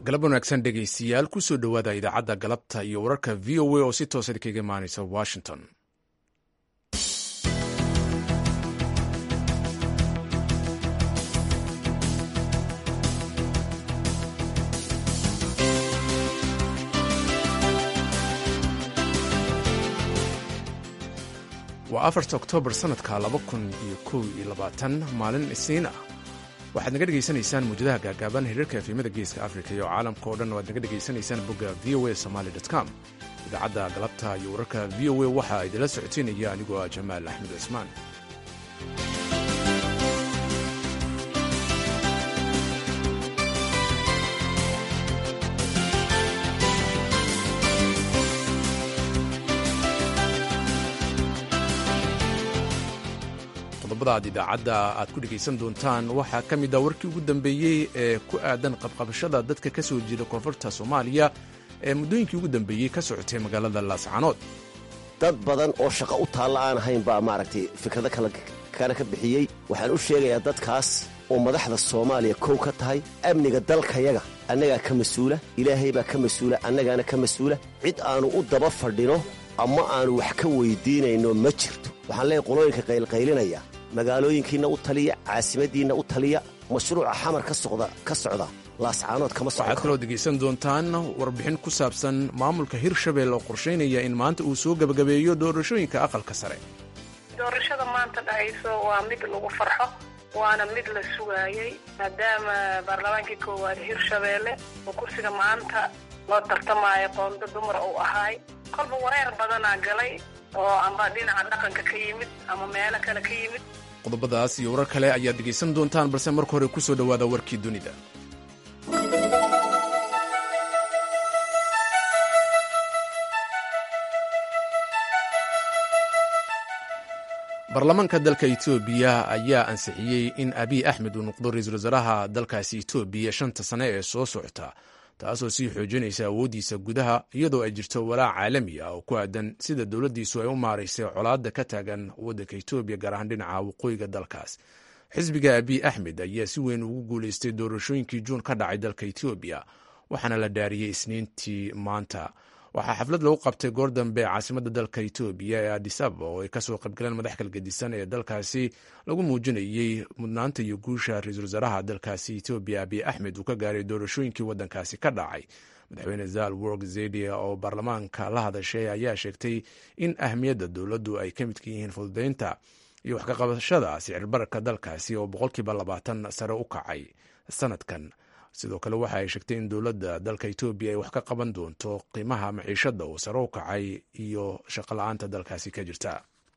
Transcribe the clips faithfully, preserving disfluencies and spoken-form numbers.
galab wanaagsan dhegaystiyaal kusoo dhowaada idaacadda galabta iyo wararka v o a oo si toosa kaga imaanaysa washington. waa afarta oktoobar sanadka laba kun iyo kow iyo labaatan maalin isiin ah. waxaad naga dhegaysanaysaan muujadaha gaagaaban xiriirka efemada geeska afrika iyo caalamka oo dhan waad naga dhegaysanaysaan bogga v o a somaly com. idaacadda galabta iyo wararka v o a waxaa idinla socoteynaya anigoo ah jamaal axmed cismaan. qodobadaad idaacadda aad ku dhegaysan doontaan waxaa ka mid ah warkii ugu dambeeyey ee ku aadan qabqabashada dadka ka soo jeeda koonfurta soomaaliya ee muddooyinkii ugu dambeeyey ka socotay magaalada laascanood. dad badan oo shaqo u taalla aan ahayn baa maaragtay fikrado kale ka bixiyey. waxaan u sheegayaa dadkaas oo madaxda soomaaliya kow ka tahay amniga dalkayaga annagaa ka mas-uula, ilaahay baa ka mas-uula, annagaana ka mas-uula. cid aannu u daba fadhino ama aannu wax ka weyddiinayno ma jirto. waxaan leeyahay qolooyinka qaylqaylinaya magaalooyinkiinna u taliya, caasimadiinna u taliya, mashruuca xamar ka socda ka socda laascaanood kama socdo. waxaad kaloo dhegaysan doontaan warbixin ku saabsan maamulka hirshabelle oo qorshaynaya in maanta uu soo gebagabeeyo doorashooyinka aqalka sare. doorashada maanta dhacayso waa mid lagu farxo, waana mid la sugaayey maadaama baarlamaankii koowaad hirshabelle oo kursiga maanta loo tartamaayo qoonda dumar uu ahaay. kolba wareer badanaa galay oo amba dhinaca dhaqanka ka yimid ama meelo kale ka yimid. qodobadaas iyo warar kale ayaad dhegaysan doontaan, balse marka hore ku soo dhowaada warkii dunida. baarlamaanka dalka etoobiya ayaa ansixiyey in abiy axmed uu noqdo ra-iisul wasaaraha dalkaasi etoobiya shanta sane ee soo socota, taasoo sii xoojinaysa awooddiisa gudaha iyadoo ay jirto walaac caalami ah oo ku aadan sida dowladdiisu ay u maaraysay colaadda ka taagan waddanka etoobiya, gaar ahaan dhinaca waqooyiga dalkaas. xisbiga abiy axmed ayaa si weyn ugu guulaystay doorashooyinkii juun ka dhacay dalka etoobiya, waxaana la dhaariyey isniintii maanta. waxaa xaflad lagu qabtay goor dambe caasimadda dalka etoobiya ee adis ababa oo ay kasoo qaybgaleen madax kala gedisan ee dalkaasi lagu muujinayey mudnaanta iyo guusha ra-iisul wasaaraha dalkaasi etoobiya abiy axmed uu ka gaaray doorashooyinkii waddankaasi ka dhacay. madaxweyne zal worg zedia oo baarlamaanka la hadashay ayaa sheegtay in ahmiyadda dowladdu ay ka midka yihiin fududaynta iyo wax ka qabashada sicir bararka dalkaasi oo boqolkiiba labaatan sare u kacay sanadkan. sidoo kale waxa ay sheegtay in dowladda dalka etoobiya ay wax ka qaban doonto qiimaha maciishadda oo sare u kacay iyo shaqola'aanta dalkaasi ka jirta.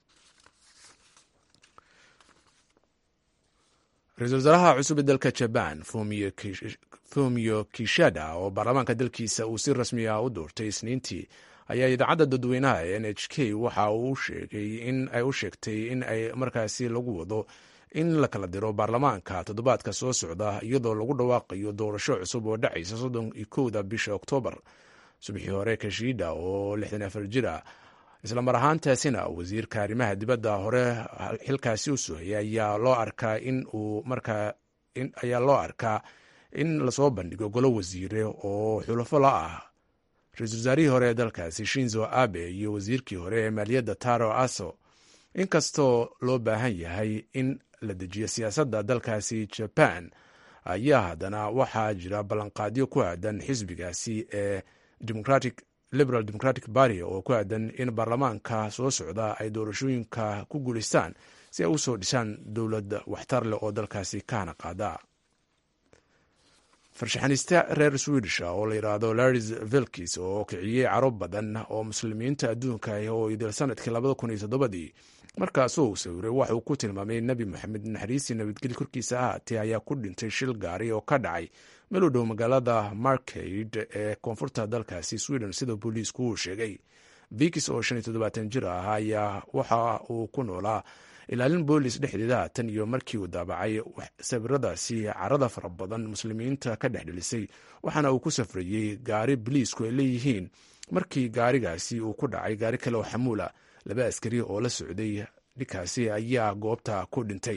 ra-iisul wasaaraha cusub ee dalka jabaan fumio kishida oo baarlamaanka dalkiisa uu si rasmi ah u doortay isniintii ayaa idaacadda dadweynaha ee n h k waxa uu sheegay in ay u sheegtay in ay markaasi lagu wado in la kala diro baarlamaanka toddobaadka soo socda iyadoo lagu dhawaaqayo doorasho cusub oo dhacaysa soddon iyo kowda bisha oktoobar. subaxii hore kashida oo lixdan afar jir ah islamar ahaantaasina wasiirka arrimaha dibadda hore xilkaasi u sooyay ayaa loo arkaa in uu markaa ayaa loo arkaa in lasoo bandhigo golo wasiire oo xulafo la ah ra-iisul wasaarihii hore ee dalkaasi shinzo abe iyo wasiirkii hore ee maaliyadda taro aso. inkastoo loo baahan yahay in la dejiyo siyaasadda dalkaasi jaban ayaa haddana waxaa jira ballanqaadyo ku aadan xisbigaasi ee liberal democratic party oo ku aadan in baarlamaanka soo socda ay doorashooyinka ku guulaystaan si ay u soo dhisaan dowlad waxtar leh oo dalkaasi ka hana qaada. farshaxaniste reer swedish oo la yidhaahdo laris vilkis oo kiciyey caro badan oo muslimiinta adduunka ah oo idil sanadkii labada kun iyo toddobadii markaasoo uu sawiray waxa uu ku tilmaamay nebi moxamed naxariisii nabadgeli korkiisa ahaatee ayaa ku dhintay shil gaari oo ka dhacay meel u dhow magaalada markaid ee koonfurta dalkaasi sweden sida booliisku uu sheegay. vikis oo shan iyo toddobaatan jir ah ayaa waxa uu ku noolaa ilaalin boolis dhexdeeda tan iyo markii uu daabacay sawiradaasi carada fara badan muslimiinta ka dhex dhelisay, waxaana uu ku safrayey gaari boliisku ay leeyihiin. markii gaarigaasi uu ku dhacay gaari kale oo xamuula, laba askari oo la socday ninkaasi ayaa goobta ku dhintay.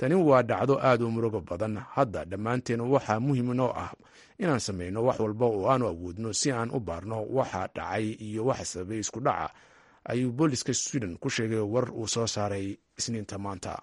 tani waa dhacdo aad u murugo badan. hadda dhammaanteen waxaa muhiim noo ah inaan samayno wax walba oo aanu awoodno si aan u baarno waxa dhacay iyo waxa sababay isku dhaca, ayuu booliska Sweden ku sheegay war uu soo saaray Isniinta maanta.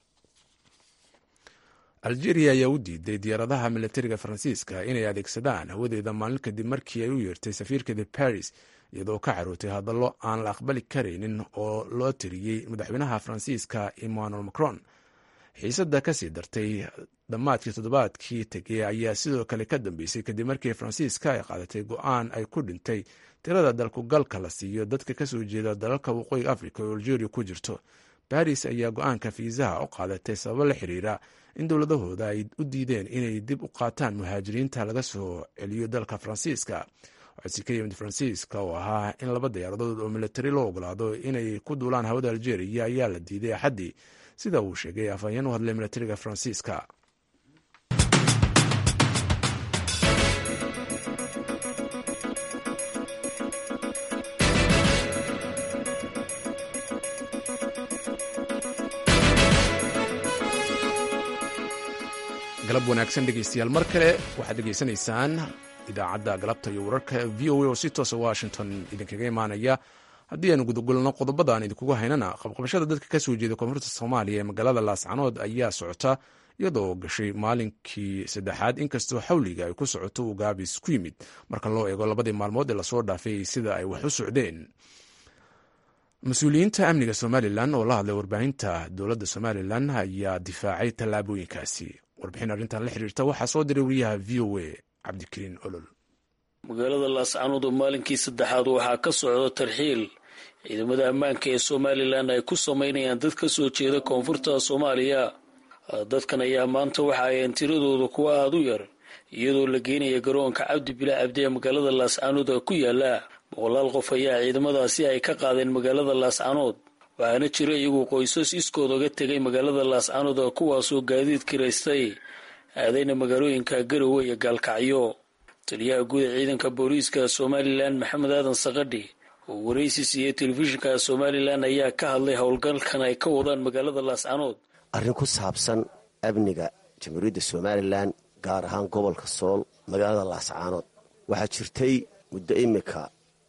Algeria ayaa u diiday diyaaradaha militariga Faransiiska inay adeegsadaan hawadeeda maalin kadib markii ay u yeertay safiirkeeda Paris, iyadoo ka carootay hadallo aan la aqbali karaynin oo loo tiriyey madaxweynaha Faransiiska Emmanuel Macron. xiisadda ka sii dartay dhammaadkii toddobaadkii tegey ayaa sidoo kale ka dambeysay kadib markii Faransiiska ay qaadatay go'aan ay ku dhintay tirada dalkugalka la siiyo dadka ka soo jeeda dalalka waqooyiga Afrika oo Algeria ku jirto. Paris ayaa go'aanka fiisaha u qaadatay sababo la xiriira in dowladahooda ay u diideen inay dib u qaataan muhaajiriinta laga soo celiyo dalka Faransiiska. codsi ka yimid Faransiiska oo ahaa in laba diyaaradood oo militari loo ogolaado inay ku duulaan hawada Algeria ayaa la diiday Axaddii, sida uu sheegay afhayeen u hadlay militariga Faransiiska. galab wanaagsan dhegeystayaal, mar kale waxaad dhegeysanaysaan idaacadda galabta iyo wararka v o a oo si toosa Washington idinkaga imaanaya. haddii aanu gudagulno qodobadaan idinkugu haynana, qabqabashada dadka ka soo jeeda koonfurta Soomaaliya ee magaalada Laascanood ayaa socota iyadoo gashay maalinkii saddexaad, inkastoo xawliga ay ku socoto uu gaabis ku yimid marka loo eego labadii maalmood ee lasoo dhaafay sida ay wax u socdeen. mas-uuliyiinta amniga Somalilan oo la hadlay warbaahinta dowladda Somalilan ayaa difaacay tallaabooyinkaasi. warbixin arrintan la xiriirta waxaa soo diray wariyaha v o a Cabdikariin Olol. magaalada Laascanood oo maalinkii saddexaad waxaa ka socda tarxiil ciidamada ammaanka ee Somalilan ay ku sameynayaan dad ka soo jeeda koonfurta Soomaaliya. dadkan ayaa maanta waxa ay tiradoodu kuwa aad u yar, iyadoo la geenaya garoonka Cabdi Bilaa Cabdi ee magaalada Laascanood ku yaala. boqolaal qof ayaa ciidamadaasi ay ka qaadeen magaalada Laascanood, waxaana jira iyagu qoysas iskood uga tegay magaalada Laascanood kuwaasoo gaadiid kiraystay aadayna magaalooyinka Garowe iyo Gaalkacyo. taliyaha guud ee ciidanka booliiska Somalilan Maxamed Aadan Saqadhi oo wareysi siiyay telefishinka Somalilan ayaa ka hadlay howlgalkan ay ka wadaan magaalada Laascanood. arrin ku saabsan amniga jamhuuriyadda Somalilan gaar ahaan gobolka Sool magaalada Laascanood waxaa jirtay muddo imika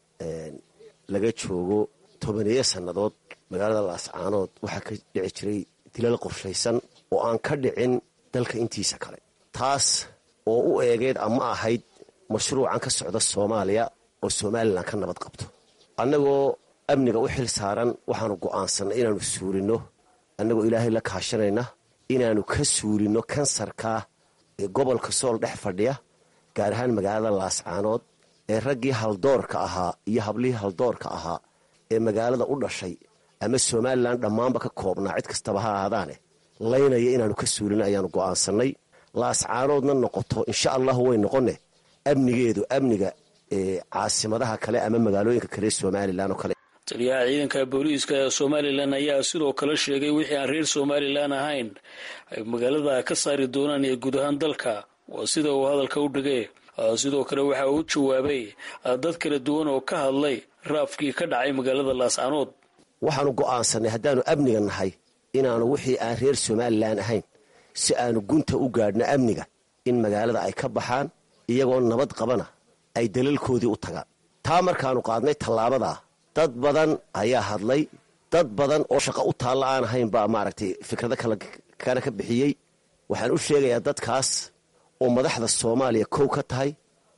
laga joogo tobaniyo sannadood magaalada Laascanood waxaa ka dhici jiray dilal qorshaysan oo aan ka dhicin dalka intiisa kale, taas oo u eegeed ama ahayd mashruucan ka socda Soomaaliya oo Somalilan ka nabad qabto. annagoo amniga u xil saaran waxaanu go'aansanay inaanu suurino, annagoo ilaahay la kaashanayna inaanu ka suurino kansarka ee gobolka Sool dhex fadhiya, gaar ahaan magaalada Laascanood ee raggii haldoorka ahaa iyo hablihii haldoorka ahaa ee magaalada u dhashay ama Somalilan dhammaanba ka koobnaa cid kastaba ha ahaadaane laynaya inaanu ka suurino ayaanu go'aansanay. Laascanoodna noqoto insha allahu way noqone amnigeedu amniga ee caasimadaha kale ama magaalooyinka kale Somalilan oo kale. taliyaha ciidanka booliiska ee Somalilan ayaa sidoo kale sheegay wixii aan reer Somalilan ahayn ay magaalada ka saari doonaan ee guud ahaan dalka, waa sida uu hadalka u dhigay. sidoo kale waxa uu jawaabay dad kala duwan oo ka hadlay raafkii ka dhacay magaalada Laascanood. waxaanu go'aansanay haddaanu amniga nahay inaanu wixii aan reer Somalilan ahayn si aanu gunta u gaadhno amniga in magaalada ay ka baxaan iyagoo nabad qabana ay dalalkoodii u tagaan. taa markaanu qaadnay tallaabada dad badan ayaa hadlay, dad badan oo shaqo u taalla aan ahayn baa maaragtay fikrado kale kana ka bixiyey. waxaan u sheegayaa dadkaas oo madaxda Soomaaliya kow ka tahay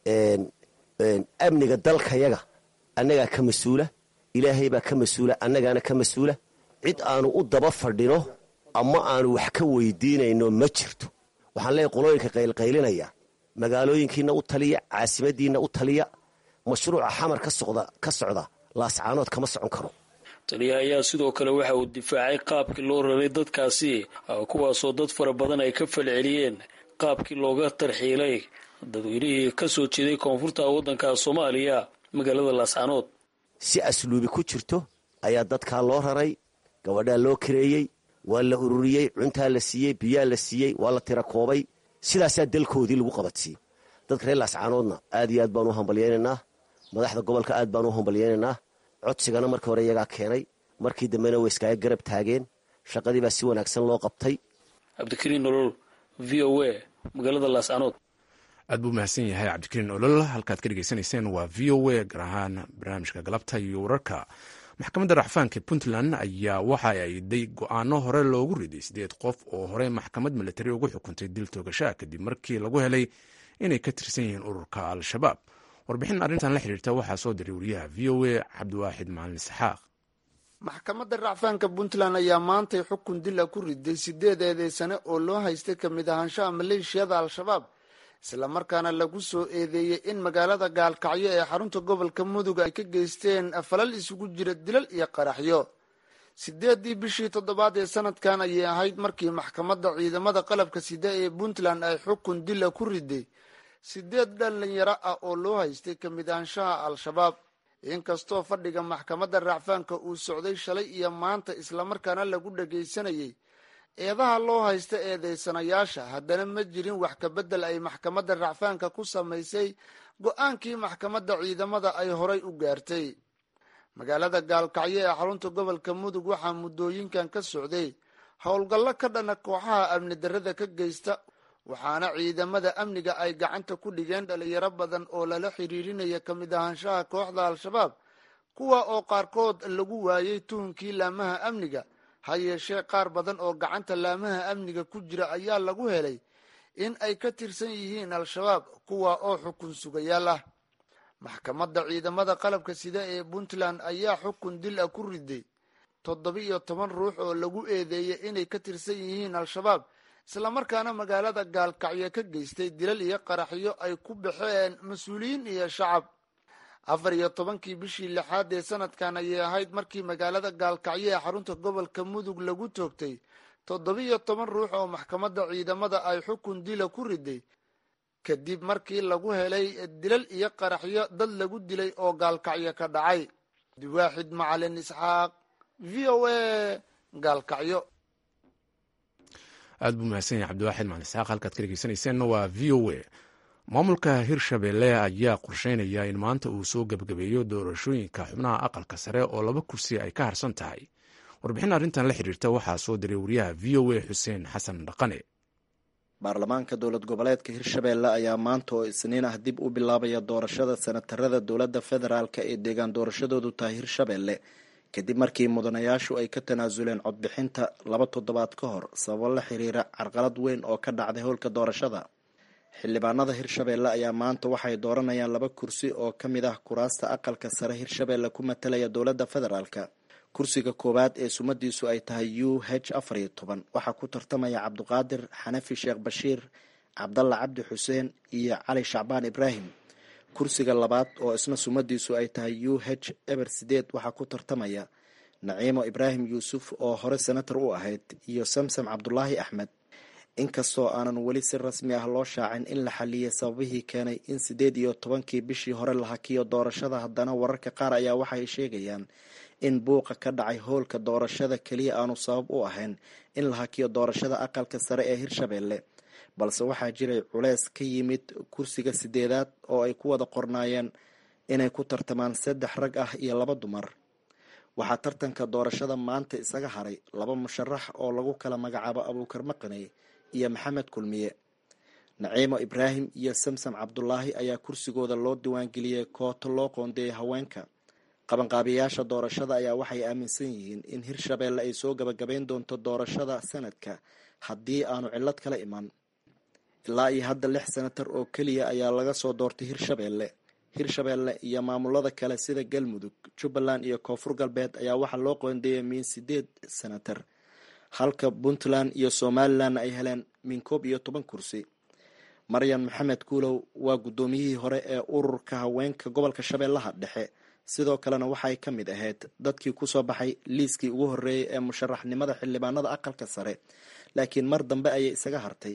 amniga dalkayaga annagaa ka mas-uula, ilaahay baa ka mas-uula, annagaana ka mas-uula. cid aanu u daba fadhino ama aanu wax ka weydiinayno ma jirto. waxaan leeyahay qolooyinka qaylqaylinaya magaalooyinkiina u taliya, caasimadiina u taliya, mashruuca xamar ka socda ka socda Laascanood kama socon karo. taliyaha ayaa sidoo kale waxa uu difaacay qaabkii loo raray dadkaasi, kuwaasoo dad fara badan ay ka falceliyeen qaabkii looga tarxiilay dadweynihii ka soo jeeday koonfurta waddanka Soomaaliya magaalada Laascanood. si asluubi ku jirto ayaa dadkaa loo raray, gabadhaa loo kareeyey, waa la ururiyey, cuntaa la siiyey, biyaa la siiyey, waa la tira koobay. sidaasaa dalkoodii lagu qabadsiyey. dadka reer Laascanoodna aad iyo aad baan u hambalyaynaynaa, madaxda gobolka aad baan u hambalyaynaynaa. codsigana markii hore iyagaa keenay, markii dambena way iskaaga garab taageen, shaqadii baa si wanaagsan loo qabtay. cabdikariin nolol v o a magaalada laascanood. aad buu mahadsan yahay cabdikariin olol. halkaad ka dhegeysanayseen waa v o a, gaar ahaan barnaamijka galabta iyo wararka. maxkamadda racfaanka puntland ayaa waxa ay day go-aano hore loogu riday sideed qof oo hore maxkamad militari ugu xukuntay dil toogashaa kadib markii lagu helay inay ka tirsan yihiin ururka al-shabaab. warbixin arrintan la xiriirta waxaa soo diray wariyaha v o a cabdiwaaxid macalin isxaaq. maxkamadda racfaanka puntland ayaa maantay xukun dila ku riday sideed eedeysane oo loo haystay kamid ahaanshaha maleeshiyada al-shabaab, islamarkaana lagu soo eedeeyey in magaalada gaalkacyo ee xarunta gobolka mudug ay ka geysteen falal isugu jira dilal iyo qaraxyo. sideedii bishii toddobaad ee sanadkan ayay ahayd markii maxkamadda ciidamada qalabka sida ee puntland ay xukun dila ku riday sideed dhalinyaro ah oo loo haystay kamid ahaanshaha al-shabaab. inkastoo fadhiga maxkamadda racfaanka uu socday shalay iyo maanta islamarkaana lagu dhagaysanayay eedaha loo haysta eedeysanayaasha, haddana ma jirin wax kabedel ay maxkamadda racfaanka ku samaysay go-aankii maxkamadda ciidamada ay horay u gaartay. magaalada gaalkacyo ee xarunta gobolka mudug waxaa muddooyinkan ka socday howlgallo ka dhana kooxaha amni darrada ka geysta, waxaana ciidamada amniga ay gacanta ku dhigeen dhalinyaro badan oo lala xiriirinaya kamid ahaanshaha kooxda al-shabaab, kuwa oo qaarkood lagu waayay tuhunkii laamaha amniga. ha yeeshee qaar badan oo gacanta laamaha amniga ku jira ayaa lagu helay in ay ka tirsan yihiin al-shabaab, kuwa oo xukun sugayaal ah. maxkamadda ciidamada qalabka sida ee puntland ayaa xukun dil ah ku riday toddoba-iyo toban ruux oo lagu eedeeyay inay ka tirsan yihiin al-shabaab, islamarkaana magaalada gaalkacyo ka geystay dilal iyo qaraxyo ay ku baxeen mas-uuliyiin iyo shacab. afar iyo tobankii bishii lixaad ee sanadkan ayay ahayd markii magaalada gaalkacyo ee xarunta gobolka mudug lagu toogtay toddoba-iyo toban ruux oo maxkamadda ciidamada ay xukun dila ku riday kadib markii lagu helay dilal iyo qaraxyo dad lagu dilay oo gaalkacyo ka dhacay. abdiwaaxid macalin isxaaq, v o a, gaalkacyo. aad buu mahadsan yahay cabdiwaaxid macalin isxaaq. halkaad ka dhegeysanayseena waa v o a. maamulka hirshabelle ayaa qorsheynaya in maanta uu soo gebagabeeyo doorashooyinka xubnaha aqalka sare oo laba kursi ay ka harsan tahay. warbixin arrintan la xiriirta waxaa soo diray wariyaha v o a xuseen xasan dhaqane. baarlamaanka dowlad goboleedka hirshabelle ayaa maanta oo isniin ah dib u bilaabaya doorashada senatarada dowladda federaalka ee deegaan doorashadoodu tahay hirshabelle kadib markii mudanayaashu ay ka tanaasuleen codbixinta laba toddobaad ka hor sababo la xiriira carqalad weyn oo ka dhacday howlka doorashada. xildhibaanada hirshabelle ayaa maanta waxay dooranayaan laba kursi oo ka mid ah kuraasta aqalka sare hirshabelle ku matalaya dowladda federaalka. kursiga koowaad ee sumadiisu ay tahay u h afar iyo toban waxaa ku tartamaya cabdiqaadir xanafi sheekh bashiir, cabdalla cabdi xuseen iyo cali shacbaan ibraahim. kursiga labaad oo isna sumadiisu ay tahay u h eber sideed waxaa ku tartamaya naciimo ibraahim yuusuf oo hore senator u ahayd iyo samsam cabdulaahi axmed. inkastoo aanan weli si rasmi ah loo shaacin in la xaliyay sababihii keenay in sideed iyo tobankii bishii hore la hakiyo doorashada, haddana wararka qaar ayaa waxay sheegayaan in buuqa ka dhacay howlka doorashada keliya aanu sabab u ahayn in la hakiyo doorashada aqalka sare ee hirshabelle, balse waxaa jiray culeys ka yimid kursiga sideedaad oo ay ku wada qornaayeen inay ku tartamaan saddex rag ah iyo laba dumar. waxaa tartanka doorashada maanta isaga haray laba musharax oo lagu kala magacaabo abuukar maqaney iyo maxamed kulmiye. naciimo ibraahim iyo samsam cabdulaahi ayaa kursigooda loo diiwaangeliyey kooto loo qoondeeyay haweenka. qabanqaabiyaasha doorashada ayaa waxay aaminsan yihiin in hirshabelle ay soo gabagabayn doonto doorashada sanadka haddii aanu cillad kala iman. ilaa iyo hadda lix senatar oo keliya ayaa laga soo doortay hirshabelle. hirshabelle iyo maamulada kale sida galmudug, jubbaland iyo koonfur galbeed ayaa waxaa loo qoondeeyay min sideed senatar, halka puntland iyo somalilan ay heleen min koob iyo toban kursi. maryan maxamed kuulow waa guddoomiyihii hore ee ururka haweenka gobolka shabeellaha dhexe, sidoo kalena waxay ka mid ahayd dadkii kusoo baxay liiskii ugu horreeyay ee musharaxnimada xildhibaanada aqalka sare, laakiin mar dambe ayay isaga hartay.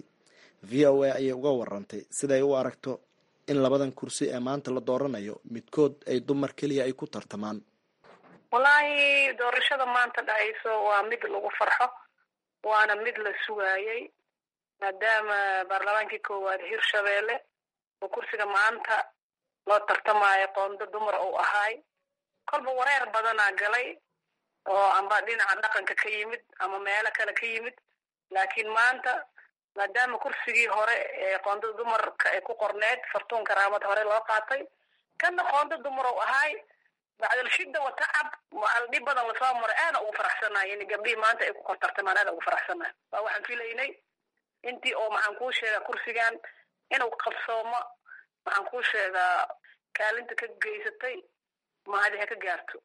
v o a ayay uga warantay siday u aragto in labadan kursi ee maanta la dooranayo midkood ay dumar keliya ay ku tartamaan. wallaahi doorashada maanta dhacayso waa mid lagu farxo, waana mid la sugaayay maadaama baarlamaankii koowaad hirshabelle oo kursiga maanta loo tartamaayo qoonda dumar uu ahaay. kolba wareer badanaa galay oo amba dhinaca dhaqanka ka yimid ama meelo kale ka yimid, laakiin maanta maadaama kursigii hore ee qoondada dumarka ay ku qorneed fartuun karaamad hore loo qaatay kana qoonda dumar oo ahay bacdal shidda wa tacab dhib badan lasoo maray aana ugu faraxsanahay in gabdhihii maanta ay ku kortartamaan aana ugu faraxsanahay waa waxaan filaynay intii oo maxaan kuu sheegaa kursigan inuu qabsoomo waxaan kuu sheegaa kaalinta ka geysatay mahadi ha ka gaarto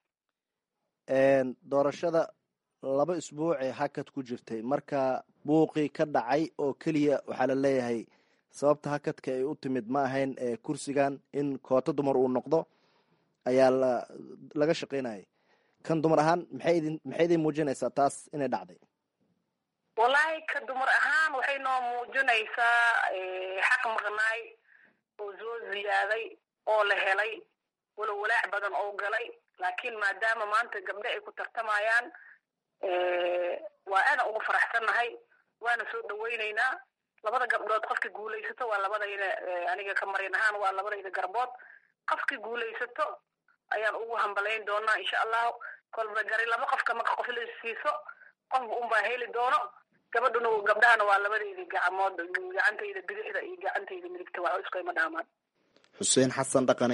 doorashada laba isbuuc ee hakad ku jirtay marka buuqii ka dhacay oo keliya waxaa la leeyahay sababta hakadka ay u timid ma ahayn kursigan in koota dumar uu noqdo ayaa la laga shaqaynayay kan dumar ahaan maxay idin maxay idin muujinaysaa taas inay dhacday wallaahi ka dumar ahaan waxay noo muujinaysaa xaq maqnaay oo soo ziyaaday oo la helay walo walaac badan oo galay laakiin maadaama maanta gabdho ay ku tartamayaan waa ana ugu faraxsannahay waana soo dhawaynaynaa labada gabdhood qofka guulaysato waa labadayda aniga ka marin ahaan waa labadayda garbood qofka guulaysato ayaan ugu hambalayn doonaa insha allahu kolba gari laba qofka marka qof la siiso qofba unbaa heli doono gabadhuna gabdhahana waa labadayda gacmood gacantayda bidixda iyo gacantayda midigta waa isku ima dhaamaan xuseen xasan dhaqane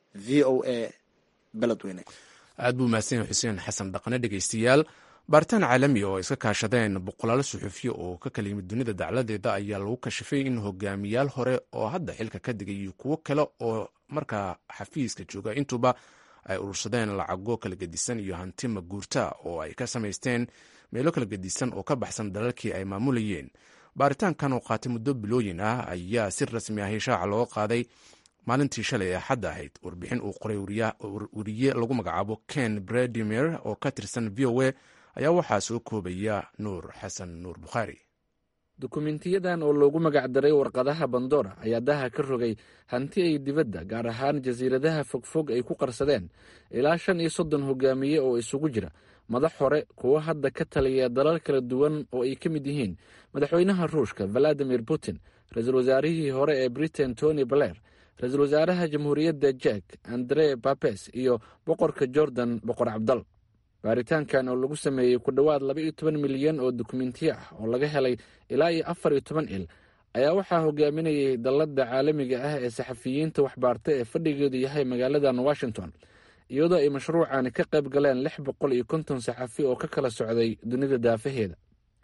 v o a beledweyne aad buu mahadsan yahay xuseen xasan dhaqane dhegeystayaal baaritaan caalami oo iska kaashadeen boqolaalo suxufiyo oo ka kala yimid dunida dacladeeda ayaa lagu kashifay in hogaamiyaal hore oo hadda xilka ka digay iyo kuwo kale oo markaa xafiiska jooga intuba ay urursadeen lacago kala gedisan iyo hanti maguurta oo ay ka samaysteen meelo kala gedisan oo ka baxsan dalalkii ay maamulayeen baaritaankan oo qaatay muddo bilooyin ah ayaa si rasmi ah shaaca looga qaaday maalintii shalay ee xadda ahayd warbixin uu qoray wariye lagu magacaabo ken bradimer oo ka tirsan v o a ayaa waxaa soo koobaya nuur xasan nuur bukhaari dukumentiyadan oo loogu magacdaray warqadaha bandora ayaa daha ka rogay hanti ay dibadda gaar ahaan jasiiradaha fogfog ay ku qarsadeen ilaa shan iyo soddon hogaamiye oo isugu jira madax hore kuwo hadda ka taliya dalal kala duwan oo ay ka mid yihiin madaxweynaha ruushka valadimir putin ra-iisul wasaarihii hore ee britain tony blair ra-iisul wasaaraha jamhuuriyadda jack andre babes iyo boqorka jordan boqor cabdal baaritaankan oo lagu sameeyey ku dhowaad laba iyo toban milyan oo dukumentiyo ah oo laga helay ilaa iyo afar iyo toban il ayaa waxaa hogaaminayay dalladda caalamiga ah ee saxafiyiinta waxbaarta ee fadhigeedu yahay magaaladan washington iyadoo ay mashruucani ka qayb galeen lix boqol iyo konton saxafi oo ka kala socday dunida daafaheeda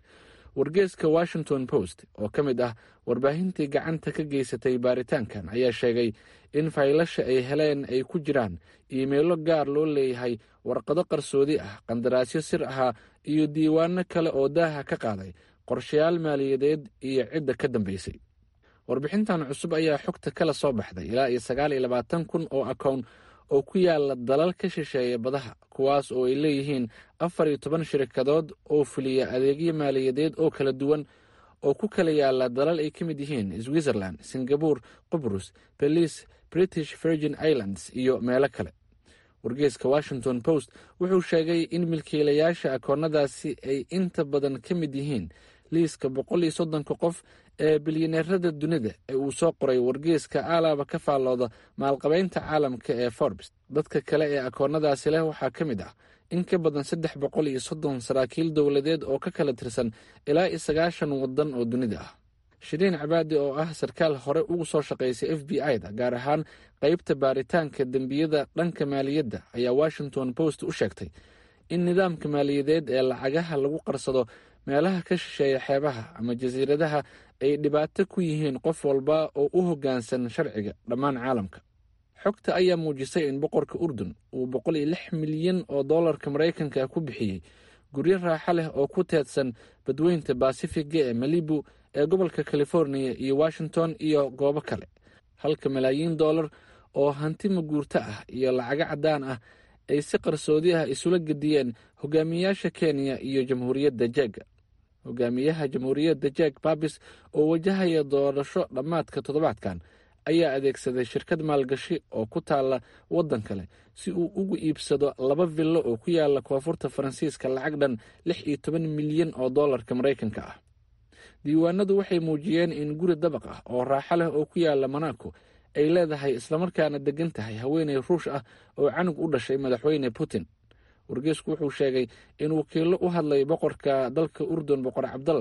wargeeska washington post oo ka mid ah warbaahintii gacanta ka geysatay baaritaankan ayaa sheegay in faylasha ay heleen ay ku jiraan iimeelo gaar loo leeyahay warqado qarsoodi ah qandaraasyo sir ahaa iyo diiwaano kale oo daaha ka qaaday qorshayaal maaliyadeed iyo cidda ka dambeysay warbixintan cusub ayaa xogta kala soo baxday ilaa iyo sagaal iyo labaatan kun oo akown oo ku yaala dalal ka shisheeya badaha kuwaas oo ay leeyihiin afar iyo toban shirkadood oo fuliya adeegyo maaliyadeed oo kala duwan oo ku kala yaala dalal ay ka mid yihiin switzerland singapore qubrus belize british virgin islands iyo meelo kale wargeeska washington post wuxuu sheegay in milkiilayaasha akoonnadaasi ay inta badan ka mid yihiin liiska boqol iyo soddonka qof ee bilyaneerada dunida ee uu soo qoray wargeeska alaaba ka faallooda maalqabeynta caalamka ee forbes dadka kale ee akoonnadaasi leh waxaa ka mid ah in ka badan saddex boqol iyo soddon saraakiil dowladeed oo ka kala tirsan ilaa iyo sagaashan waddan oo dunida ah shiriin cabaadi oo ah sarkaal hore ugu soo shaqaysay f b i da gaar ahaan qeybta baaritaanka dembiyada dhanka maaliyadda ayaa washington post u sheegtay in nidaamka maaliyadeed ee lacagaha lagu qarsado meelaha ka shisheeya xeebaha ama jasiiradaha ay dhibaato ku yihiin qof walba oo u hoggaansan sharciga dhammaan caalamka xogta ayaa muujisay in boqorka urdun uu boqol iyo lix milyan oo dollarka maraykanka ku bixiyey guryo raaxo leh oo ku teedsan badweynta basifiga ee malibu ee gobolka californiya iyo washington iyo goobo kale halka malaayiin dollar oo hanti maguurto ah iyo lacago caddaan ah ay si qarsoodi ah isula gediyeen hogaamiyayaasha kenya iyo jamhuuriyadda jeega hogaamiyaha jamhuuriyadda jeeg babis oo wajahaya doorasho dhammaadka toddobaadkan ayaa adeegsaday shirkad maalgashi oo ku taalla waddan kale si uu ugu iibsado laba villo oo ku yaala koonfurta faransiiska lacag dhan lix iyo toban milyan oo dollarka maraykanka ah diiwaanadu waxay muujiyeen in guri dabaq ah oo raaxo leh oo ku yaala monaco ay leedahay islamarkaana degan tahay haweeney ruush ah oo canug u dhashay madaxweyne putin wargeesku wuxuu sheegay in wakiillo u hadlay boqorka dalka urdun boqor cabdalla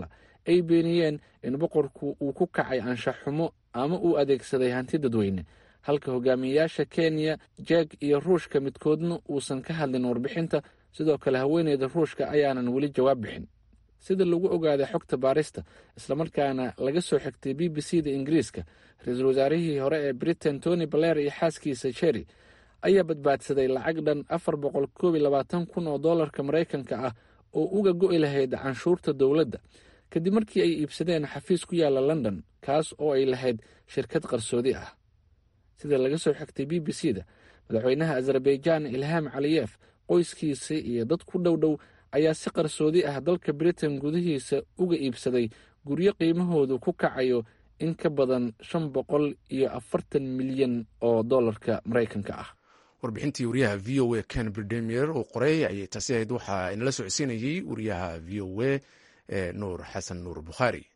ay beeniyeen in boqorku uu ku kacay anshax xumo ama uu adeegsaday hanti dadweyne, halka hogaamiyayaasha kenya jeeg iyo ruushka midkoodna uusan ka hadlin warbixinta. sidoo kale haweeneyda ruushka ayaanan weli jawaab bixin. sida lagu ogaaday xogta baarista islamarkaana laga soo xigtay b b c da ingiriiska, ra-iisul wasaarihii hore ee britain tony blair iyo xaaskiisa cherry ayaa badbaadsaday lacag dhan afar boqol koob iyo labaatan kun oo doolarka maraykanka ah oo uga go'i lahayd canshuurta dowladda kadib markii ay iibsadeen xafiis ku yaala london, kaas oo ay lahayd shirkad qarsoodi ah. sida laga soo xigtay b b c da, madaxweynaha azerbaijaan ilham caliyef, qoyskiisa iyo dad ku dhow dhow ayaa si qarsoodi ah dalka britain gudihiisa uga iibsaday guryo qiimahoodu ku kacayo in ka badan shan boqol iyo afartan milyan oo doolarka maraykanka ah. warbixintii wariyaha v o a ken brdemier uu qoray ayay taasi ahayd. waxaa inala socodsiinayey wariyaha v o a ee nuur xasan nuur bukhaari.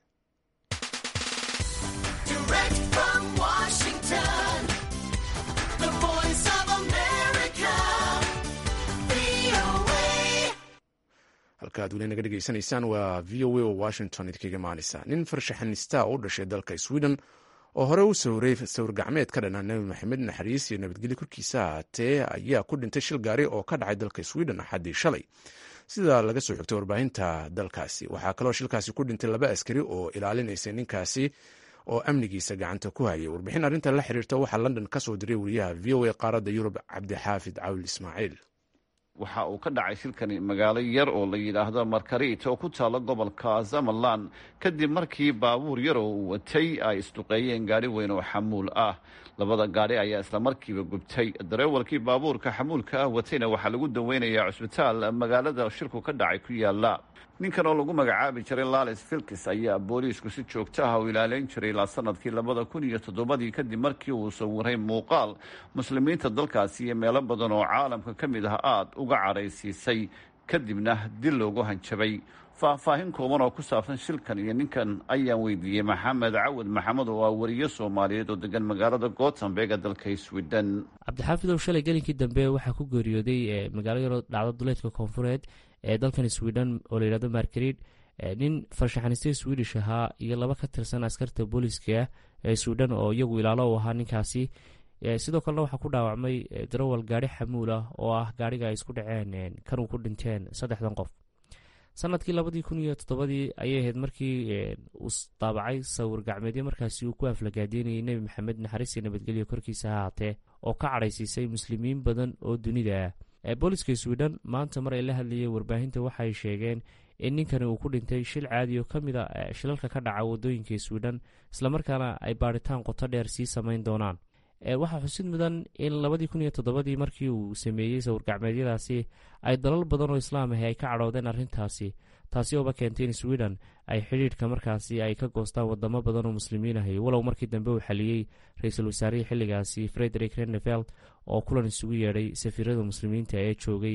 halkaad weli naga dhegeysanaysaan waa v o a oo washington idinkaga imaanaysa. nin farshaxanista oo u dhashay dalka sweden oo hore u sawray sawir gacmeed ka dhanaa nebi maxamed naxariis iyo nabadgelyo korkiisa ahaatee ayaa ku dhintay shil gaari oo ka dhacay dalka sweden axaddii shalay, sida laga soo xigtay warbaahinta dalkaasi. waxaa kaloo shilkaasi ku dhintay laba askari oo ilaalinaysay ninkaasi oo amnigiisa gacanta ku hayay. warbixin arrintan la xiriirta waxaa london ka soo diray wariyaha v o a qaaradda yurub cabdixaafid cawil ismaaciil. waxa uu ka dhacay shilkani magaalo yar oo la yidhaahdo markarit oo ku taala gobolka zamaland kadib markii baabuur yar oo uu watay ay isduqeeyeen gaari weyn oo xamuul ah. labada gaari ayaa isla markiiba gubtay. dareewalkii baabuurka xamuulka ah watayna waxaa lagu daweynayaa cusbitaal magaalada shilku ka dhacay ku yaala. ninkan oo lagu magacaabi jiray lales filkis ayaa booliisku si joogto ah u ilaaleyn jiray ilaa sanadkii labada kun iyo toddobadii kadib markii uu sawiray muuqaal muslimiinta dalkaasi iyo meelo badan oo caalamka ka mid ah aada uga cadhaysiisay, kadibna dil loogu hanjabay. faahfaahin kooban oo ku saabsan shilkan iyo ninkan ayaan weydiiyey maxamed cawad maxamed oo ah wariye soomaaliyeed oo degan magaalada gothenburg ee dalka sweden. cabdixaafidow, shalay gelinkii dambe waxaa ku geeriyooday magaalo yaroo dhacdo duleedka koonfureed ee dalkan sweden oo layihahdo markarid, nin farshaxaniste swedish ahaa iyo laba ka tirsan askarta booliiska ee sweden oo iyagu ilaalo u ahaa ninkaasi. sidoo kalena waxaa ku dhaawacmay darawal gaari xamuul ah oo ah gaariga ay isku dhaceen kanuu ku dhinteen saddexdan qof. sanadkii labadii kun iyo toddobadii ayay ahayd markii uu daabacay sawir gacmeedyo markaasi uu ku aflagaadeynayay nebi maxamed naxariis iyo nabadgelyo korkiisa ahaatee oo ka cadhaysiisay muslimiin badan oo dunida ah. booliska sweden maanta mar ay la hadlayeen warbaahinta waxay sheegeen in ninkani uu ku dhintay shil caadi oo ka mid a shilalka ka dhaca wadooyinka sweden, islamarkaana ay baadhitaan qoto dheer sii samayn doonaan. waxaa xusid mudan in labadii kun iyo toddobadii markii uu sameeyey sawir gacmeedyadaasi ay dalal badan oo islaam ahi ay ka cadhoodeen arrintaasi, taasi ooba keentay in sweden ay xidhiidhka markaasi ay ka goostaan wadamo badan oo muslimiin ahi, walow markii dambe uu xaliyey ra-iisul wasaarihii xilligaasi frederick reneveld oo kulan isugu yeedhay safiirada muslimiinta ee joogay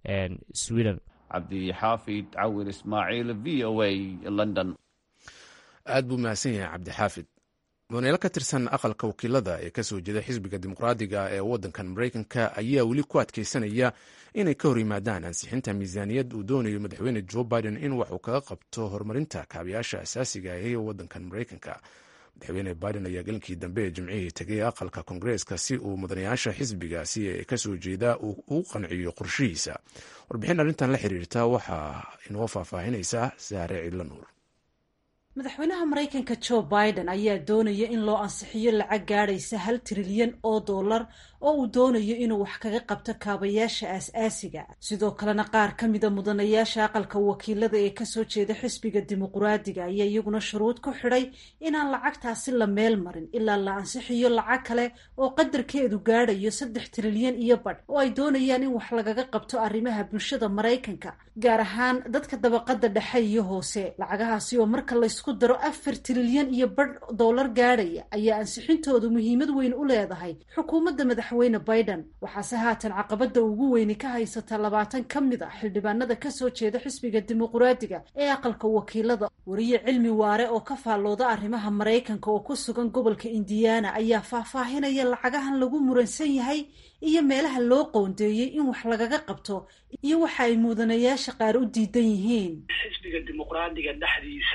sweden. cabdixaafid cawil ismaaciil, v o a london. aad buu mahadsan yahay cabdixaafid. mudanayaal ka tirsan aqalka wakiilada ee kasoo jeeda xisbiga dimuqraadiga ee waddankan maraykanka ayaa weli ku adkeysanaya inay ka hor yimaadaan ansixinta miisaaniyad uu doonayo madaxweyne joe biden in wax uu kaga qabto horumarinta kaabayaasha asaasiga ah ee waddankan maraykanka. madaxweyne biden ayaa gelinkii dambe ee jimcihii tegay aqalka koongareeska si uu mudanayaasha xisbigaasi ee kasoo jeeda uu u qanciyo qorshihiisa. warbixin arrintan la xiriirta waxaa inoo faahfaahinaysa saare cidlo nuur. madaxweynaha maraykanka joe biden ayaa doonaya in loo ansixiyo lacag gaadhaysa hal trilyan oo dollar oo uu doonayo inuu wax kaga qabto kaabayaasha aas-aasiga. sidoo kalena qaar ka mida mudanayaasha aqalka wakiilada ee kasoo jeeda xisbiga dimuqraadiga ayaa iyaguna shuruud ku xidhay inaan lacagtaasi la meel marin ilaa la ansixiyo lacag kale oo qadarkeedu gaadhayo saddex trilyan iyo badh oo ay doonayaan in wax lagaga qabto arrimaha bulshada maraykanka, gaar ahaan dadka dabaqada dhexe iyo hoose. lacagahaasi oo marka lays ku daro afar trilyan iyo badh dollar gaadhaya ayaa ansixintoodu muhiimad weyn u leedahay xukuumadda madaxweyne biden. waxaase haatan caqabada ugu weyni ka haysata labaatan ka mid a xildhibaanada kasoo jeeda xisbiga dimuqraadiga ee aqalka wakiilada. wariye cilmi waare oo ka faallooda arrimaha maraykanka oo ku sugan gobolka indiana ayaa faahfaahinaya lacagahan lagu muransan yahay iyo meelaha loo qoondeeyey in wax lagaga qabto iyo waxa ay mudanayaasha qaar u diidan yihiin. xisbiga dimuqraadiga dhexdiisa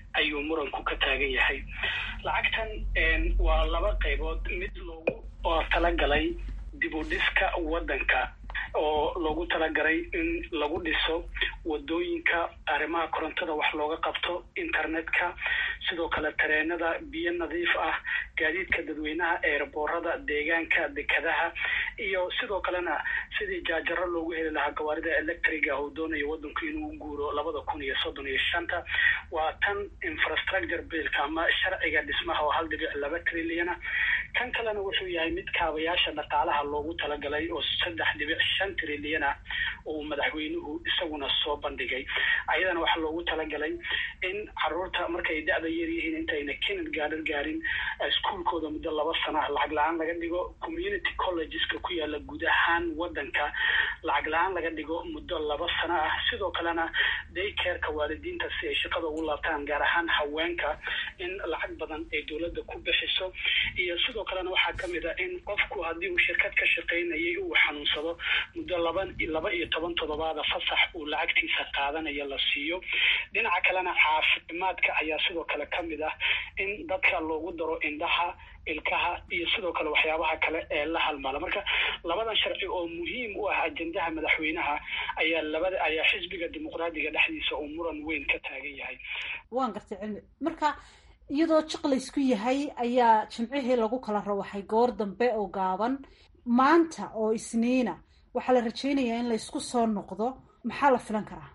ayuu muranku ka taagan yahay. lacagtan waa laba qaybood, mid loogu oo talagalay dib u dhiska waddanka oo loogu talagalay in lagu dhiso wadooyinka, arrimaha korontada wax looga qabto, internetka, sidoo kale tareenada, biyo nadiif ah, gaadiidka dadweynaha, eerboorada, deegaanka, dekadaha, iyo sidoo kalena sidii jaajaro loogu heli lahaa gawaarida electriga oo doonayo waddanku inuu guuro labada kun iyo soddon iyo shanta. waa tan infrastructure billka ama sharciga dhismaha oo hal dhibic laba trilyan. kan kalena wuxuu yahay mid kaabayaasha dhaqaalaha loogu talagalay oo saddex dhibic shan trilyan ah oo madaxweynuhu isaguna soo bandhigay. ayadana waxaa loogu talagalay in caruurta markay da'da yar yihiin intayna kindergarten gaarin iskuulkooda muddo laba sano ah lacag la-aan laga dhigo. community collegeska ku yaala guud ahaan waddanka lacag la-aan laga dhigo muddo laba sano ah. sidoo kalena daycareka waalidiinta si ay shaqada ugu laabtaan, gaar ahaan haweenka, in lacag badan ay dowladda ku bixiso. iyo sidoo kalena waxaa ka mid ah in qofku haddii uu shirkad ka shaqaynayay uu xanuunsado muddo laba laba iyo toban toddobaada fasax uu lacagtiisa qaadanaya la siiyo. dhinaca kalena caafimaadka ayaa sidoo kale ka mid ah in dadka loogu daro indhaha, ilkaha iyo sidoo kale waxyaabaha kale ee la halmala. marka labadan sharci oo muhiim u ah ajendaha madaxweynaha ayaa labada ayaa xisbiga dimuqraadiga dhexdiisa uu muran weyn ka taagan yahay. waan gartay cilmi. marka iyadoo jiq laysku yahay ayaa jimcihii lagu kala rawaxay goor dambe oo gaaban. maanta oo isniina waxaa la rajaynayaa in laysku soo noqdo. maxaa la filan karaa?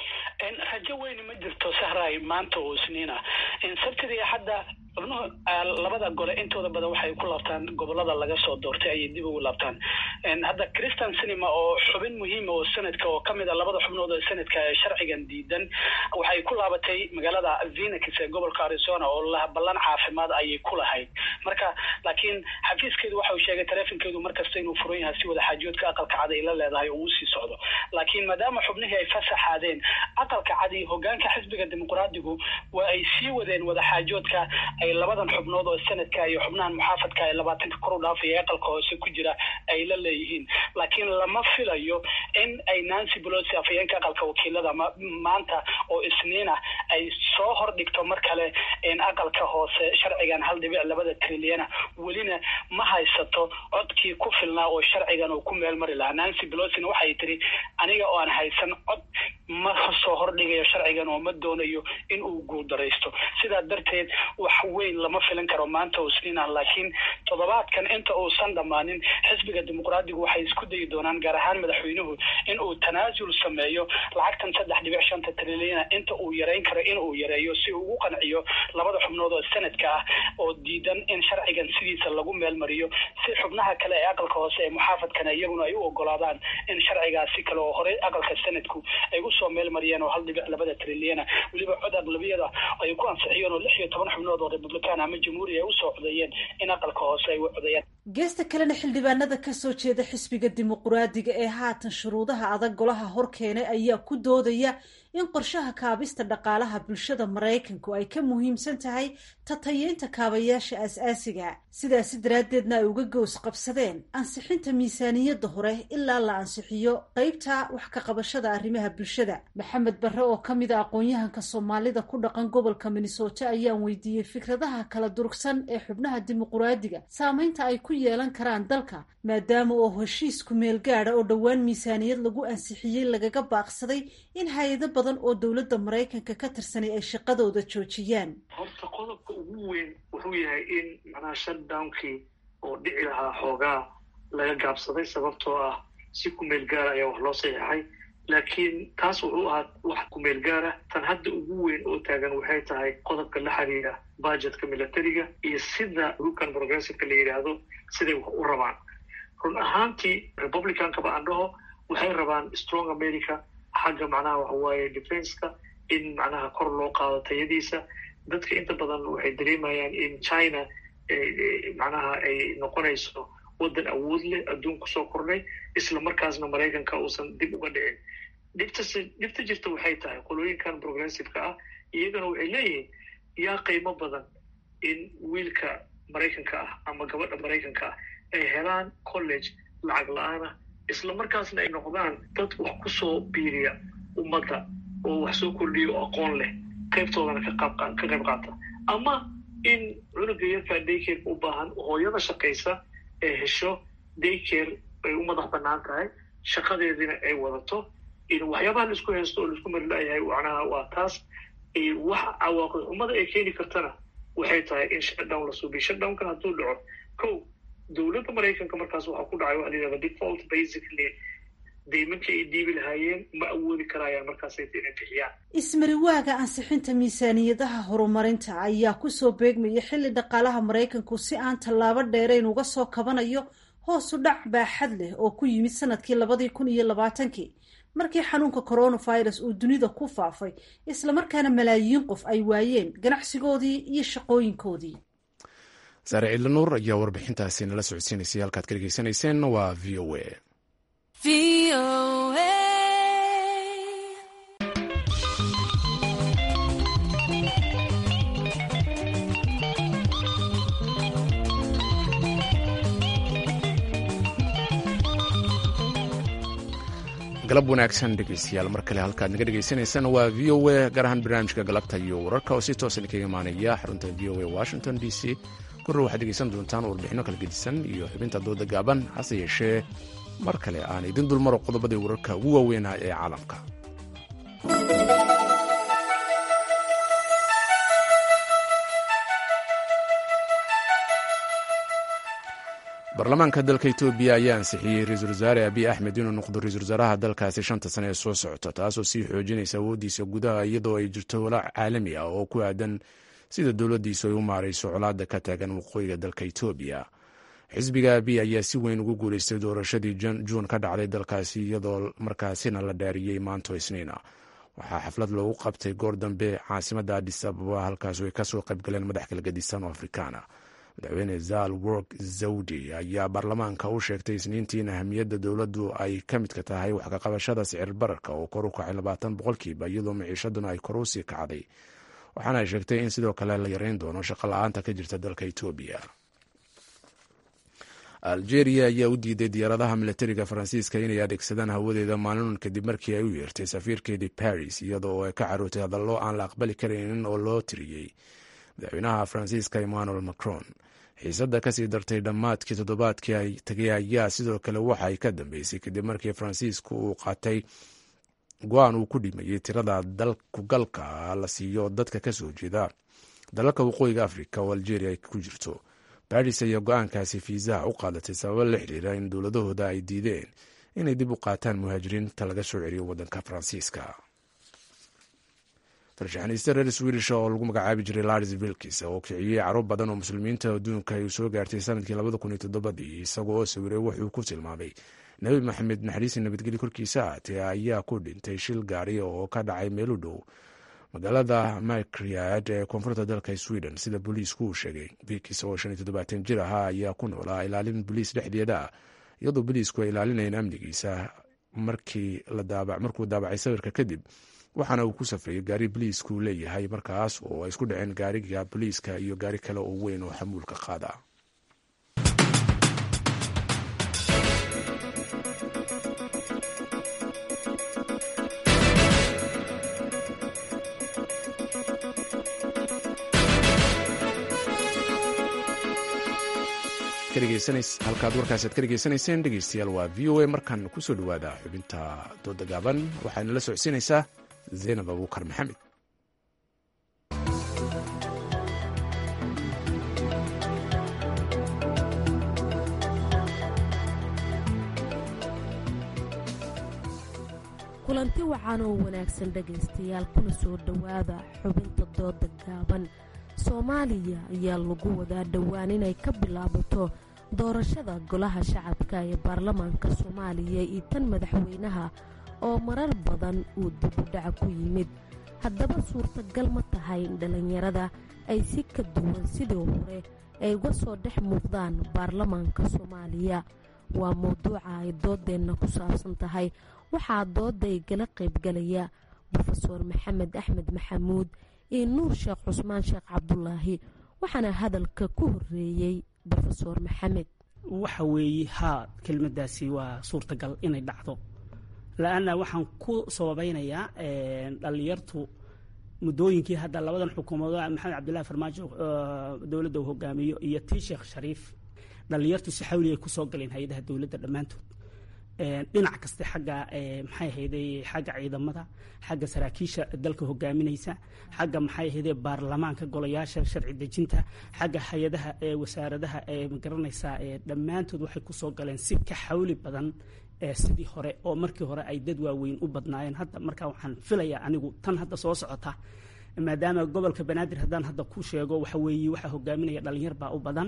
rajo weyn ma jirto sahray maanta oo isniina. sabtidii hadda xubnuhu labada gole intooda badan waxay ku laabtaan gobolada laga soo doortay ayay dib ugu laabtaan. hadda Christian Sinema oo xubin muhiim oo sanadka oo kamid ah labada xubnood ee sanadka ee sharcigan diidan waxay ku laabatay magaalada Phoenix ee gobolka Arizona oo la ballan caafimaad ayay ku lahayd. marka laakiin xafiiskeedu waxa uu sheegay taleefankeedu markasta inuu furan yahay si wada xaajoodka aqalka cad ay la leedahay uu sii socdo. laakiin maadaama xubnihii ay fasaxaadeen aqalka cad iyo hoggaanka xisbiga dimuqraadigu waa ay sii wadeen wada xaajoodka ay labadan xubnood oo sanadka iyo xubnahan muxaafadka ay labaatanka kor u dhaafaya aqalka hoose ku jira ay la leeyihiin. laakiin lama filayo in ay Nancy Pelosi afayeenka aqalka wakiilada maanta oo isniina ay soo hordhigto mar kale in aqalka hoose sharcigan hal dhibic labada trilyan welina ma haysato codkii ku filnaa oo sharcigan uu ku meel mari lahaa. Nancy Pelosi waxay tiri aniga oo aan haysan cod ma soo hordhigayo sharcigan oo ma doonayo in uu guuldareysto. sidaa darteed wax weyn lama filan karo maanta oo isniina. laakiin toddobaadkan inta uusan dhammaanin xisbiga dimuqraadigu waxay isku dayi doonaan gaar ahaan madaxweynuhu in uu tanaasul sameeyo lacagtan saddex dhibic shanta trilyan inta uu yareyn karo in uu yareeyo si uu ugu qanciyo labada xubnood oo sanadka ah oo diidan in sharcigan sidiisa lagu meel mariyo si xubnaha kale ee aqalka hoose ee muxaafadkana iyaguna ay u ogolaadaan in sharcigaasi kale oo hore aqalka sanadku ay u soo meel mariyeen oo hal dhibic labada trilyan weliba cod aqlabiyada ay ku ansixiyeen oo lix iyo toban xubnood oo Republican ama Jamhuuri ay u soo codeeyeen in aqalka hoose ay u codeeyaan. geesta kalena xildhibaanada ka soo jeeda xisbiga dimuqraadiga ee haatan shuruudaha adag golaha horkeenay ayaa ku doodaya in qorshaha kaabista dhaqaalaha bulshada Mareykanku ay ka muhiimsan tahay tatayeynta kaabayaasha aasaasiga. sidaasi daraaddeedna ay uga goos qabsadeen ansixinta miisaaniyadda hore ilaa la ansixiyo qaybta wax ka qabashada arrimaha bulshada. maxamed barre oo ka mid ah aqoon-yahanka Soomaalida ku dhaqan gobolka Minnesota ayaan weydiiyey fikradaha kala durugsan ee xubnaha dimuqraadiga saameynta ay ku yeelan karaan dalka maadaama oo heshiisku meel gaadha oo dhowaan miisaaniyad lagu ansixiyey lagaga baaqsaday in hay-ado badan oo dowladda Mareykanka ka tirsanay ay shaqadooda joojiyaan. horta qodobka ugu weyn wuxuu yahay in macnaha shutdownkii oo dhici lahaa xoogaa laga gaabsaday sababtoo ah si ku meel gaara ayaa wax loo saxiixay. laakiin taas wuxuu ahaa wax ku meel gaara. tan hadda ugu weyn oo taagan waxay tahay qodobka la xiriira budgetka militariga iyo sida rukan progressiveka la yidhaahdo siday wax u rabaan. run ahaantii republicankaba aan dhaho waxay rabaan strong america xagga macnaha waxa waaye defenska in macnaha kor loo qaado tayadiisa. dadka inta badan waxay dareemayaan in China macnaha ay noqonayso waddan awood leh adduunku soo kordhay isla markaasna Mareykanka uusan dib uga dhicin. dhibta dhibta jirta waxay tahay qolooyinkan progressiveka ah iyagana waxay leeyihiin yaa qiimo badan in wiilka Mareykanka ah ama gabadha Mareykanka ah ay helaan college lacag la-aan ah isla markaasna ay noqdaan dad wax ku soo biiriya ummadda oo wax soo kordhiyo aqoon leh. qaybtoodana ka qayb qaata ama in cunuga yarkaa daycareka u baahan hooyada shaqaysa ee hesho daycare ay u madax banaan tahay shaqadeediina ay wadato waxyaabaha laisku haysto oo laisku marlaayahay macnaha waa taas wax cawaaqib xumada ay keeni kartana waxay tahay in shutdown la suubiyo shutdownkan hadduu dhaco kow dowladda maraykanka markaas waxaa ku dhacay waxa la yidhahda default basically deymankii ay dhiibi lahaayeen ma awoodi karayaan markaasay inay bixiyaan ismariwaaga ansixinta miisaaniyadaha horumarinta ayaa kusoo beegmaya xilli dhaqaalaha maraykanku si aan tallaabo dheerayn uga soo kabanayo hoos u dhac baaxad leh oo ku yimid sanadkii labadii kun iyo labaatankii markii xanuunka coronavirus uu dunida ku faafay islamarkaana malaayiin qof ay waayeen ganacsigoodii iyo shaqooyinkoodii saare ciidlanuur ayaa warbixintaasi nala socodsiinaysay halkaad ka dhegeysanayseen waa v o a galab wanaagsan dhegeystayaal mar kale halkaad naga dhegeysanaysaan waa v o a gaar ahaan barnaamijka galabta iyo wararka oo si toosan kaga imaanaya xarunta v o a washington d c korre waxaad dhegeysan doontaan warbixino kala gedisan iyo xubinta dooda gaaban hase yeeshee mar kale aan idin dulmaro qodobadii wararka ugu waaweynaa ee caalamka. baarlamaanka dalka etoobiya ayaa ansixiyey ra-iisul wasaare abiy axmed inuu noqdo ra-isul wasaaraha dalkaasi shanta sane ee soo socota taasoo sii xoojinaysa awooddiisa gudaha iyadoo ay jirto walaac caalami ah oo ku aadan sida dowladdiisu ay u maarayso colaadda ka taagan waqooyiga dalka etoobiya. xisbiga abiy ayaa si weyn ugu guulaystay doorashadii juun ka dhacday dalkaasi iyadoo markaasina la dhaariyey maanto isniina. waxaa xaflad loogu qabtay goor dambe caasimadda adis ababa halkaasoo ay kasoo qaybgaleen madax kala gedisan oo afrikaana. madaxweyne zal work zawdi ayaa baarlamaanka u sheegtay isniintii in ahamiyadda dowladdu ay ka midka tahay wax ka qabashada sicir bararka oo kor u kacay labaatan boqolkiiba iyadoo maciishaduna ay kor u sii kacday. waxaana ay sheegtay in sidoo kale la yareyn doono shaqo la-aanta ka jirta dalka etoobiya. algeria ayaa u diiday diyaaradaha milatariga faransiiska inay adeegsadaan hawadeeda maalin kadib markii ay u yeertay safiirkeedii paris iyadoo ay ka carootay hadallo aan la aqbali karaynin oo loo tiriyey madaxweynaha faransiiska emmanuel macron. xiisadda kasii dartay dhammaadkii toddobaadkii ay tagay ayaa sidoo kale waxa ay ka dambeysay kadib markii faransiisku uu qaatay go-aan uu ku dhimayey tirada dalkugalka la siiyo dadka kasoo jeeda dalalka waqooyiga africa oo algeria ay ku jirto. baris ayaa go-aankaasi fiisaha u qaadatay sababo la xiriira in dowladahooda ay diideen inay dib u qaataan muhaajiriinta laga soo celiyo waddanka faransiiska. farshaxaniiste reer swidish oo lagu magacaabi jiray lars vilkis oo kiciyey carruur badan oo muslimiinta adduunka ay soo gaartay sanadkii labada kun iyo toddobadii isagoo oo sawiray wuxuu ku tilmaamay nebi maxamed naxariisi nabadgelyo korkiisa aatee ayaa ku dhintay shil gaari oo ka dhacay meel u dhow magaalada macriad ee koonfurta dalka sweden sida booliisku uu sheegay. vilkis oo shan iyo toddobaatan jir ahaa ayaa ku noolaa ilaalin boliis dhexdeeda ah iyadoo booliisku ay ilaalinayeen amnigiisa markii markuu daabacay sawirka kadib waxaana uu ku safrayay gaari boliisku leeyahay markaas oo ay isku dhaceen gaariga boliiska iyo gaari kale oo weyn oo xamuulka qaada. halkaad warkaasaad ka dhegeysanayseen dhegeystayaal waa v o a markan kusoo dhawaada xubinta dooda gaaban waxaana la socodsiinaysaa zaynab abuukar maxamed. kulanti wacan oo wanaagsan dhegaystayaal kuna soo dhowaada xubinta dooda gaaban. soomaaliya ayaa lagu wadaa dhowaan inay ka bilaabato doorashada golaha shacabka ee baarlamaanka soomaaliya iyo tan madaxweynaha oo marar badan uu dibudhaca ku yimid. haddaba suurtagal ma tahay in dhallinyarada ay si ka duwan sidii hore ay uga soo dhex muuqdaan baarlamaanka soomaaliya? waa mowduuca ay doodeenna ku saabsan tahay. waxaa dooda igala qaybgalaya brofeor maxamed axmed maxamuud iyo nuur sheekh cusmaan sheekh cabdulaahi, waxaana hadalka ku horeeyey brofeor maxamed. waxa weeye haa kelmadaasi waa suurtagal inay dhacdo, la-anna waxaan ku sababaynayaa dhallinyartu muddooyinkii hadda labadan xukuumadood maxamed cabdullaahi farmaajo dowladda uu hogaamiyo iyo tii sheekh shariif dhalinyartu si xawli ay kusoo galeen hay-adaha dowladda dhammaantood dhinac kasta xagga maxay ahayday xagga ciidamada xagga saraakiisha dalka hogaaminaysa xagga maxay ahayday baarlamaanka golayaasha sharci dejinta xagga hay-adaha wasaaradaha magaranaysaa dhammaantood waxay kusoo galeen si ka xawli badan sidii hore oo markii hore ay dad waaweyn u badnaayeen hadda markaa waxaan filayaa anigu tan hadda soo socota maadaama gobolka banaadir haddaan hadda ku sheego waxa weeye waxaa hogaaminaya dhalinyar baa u badan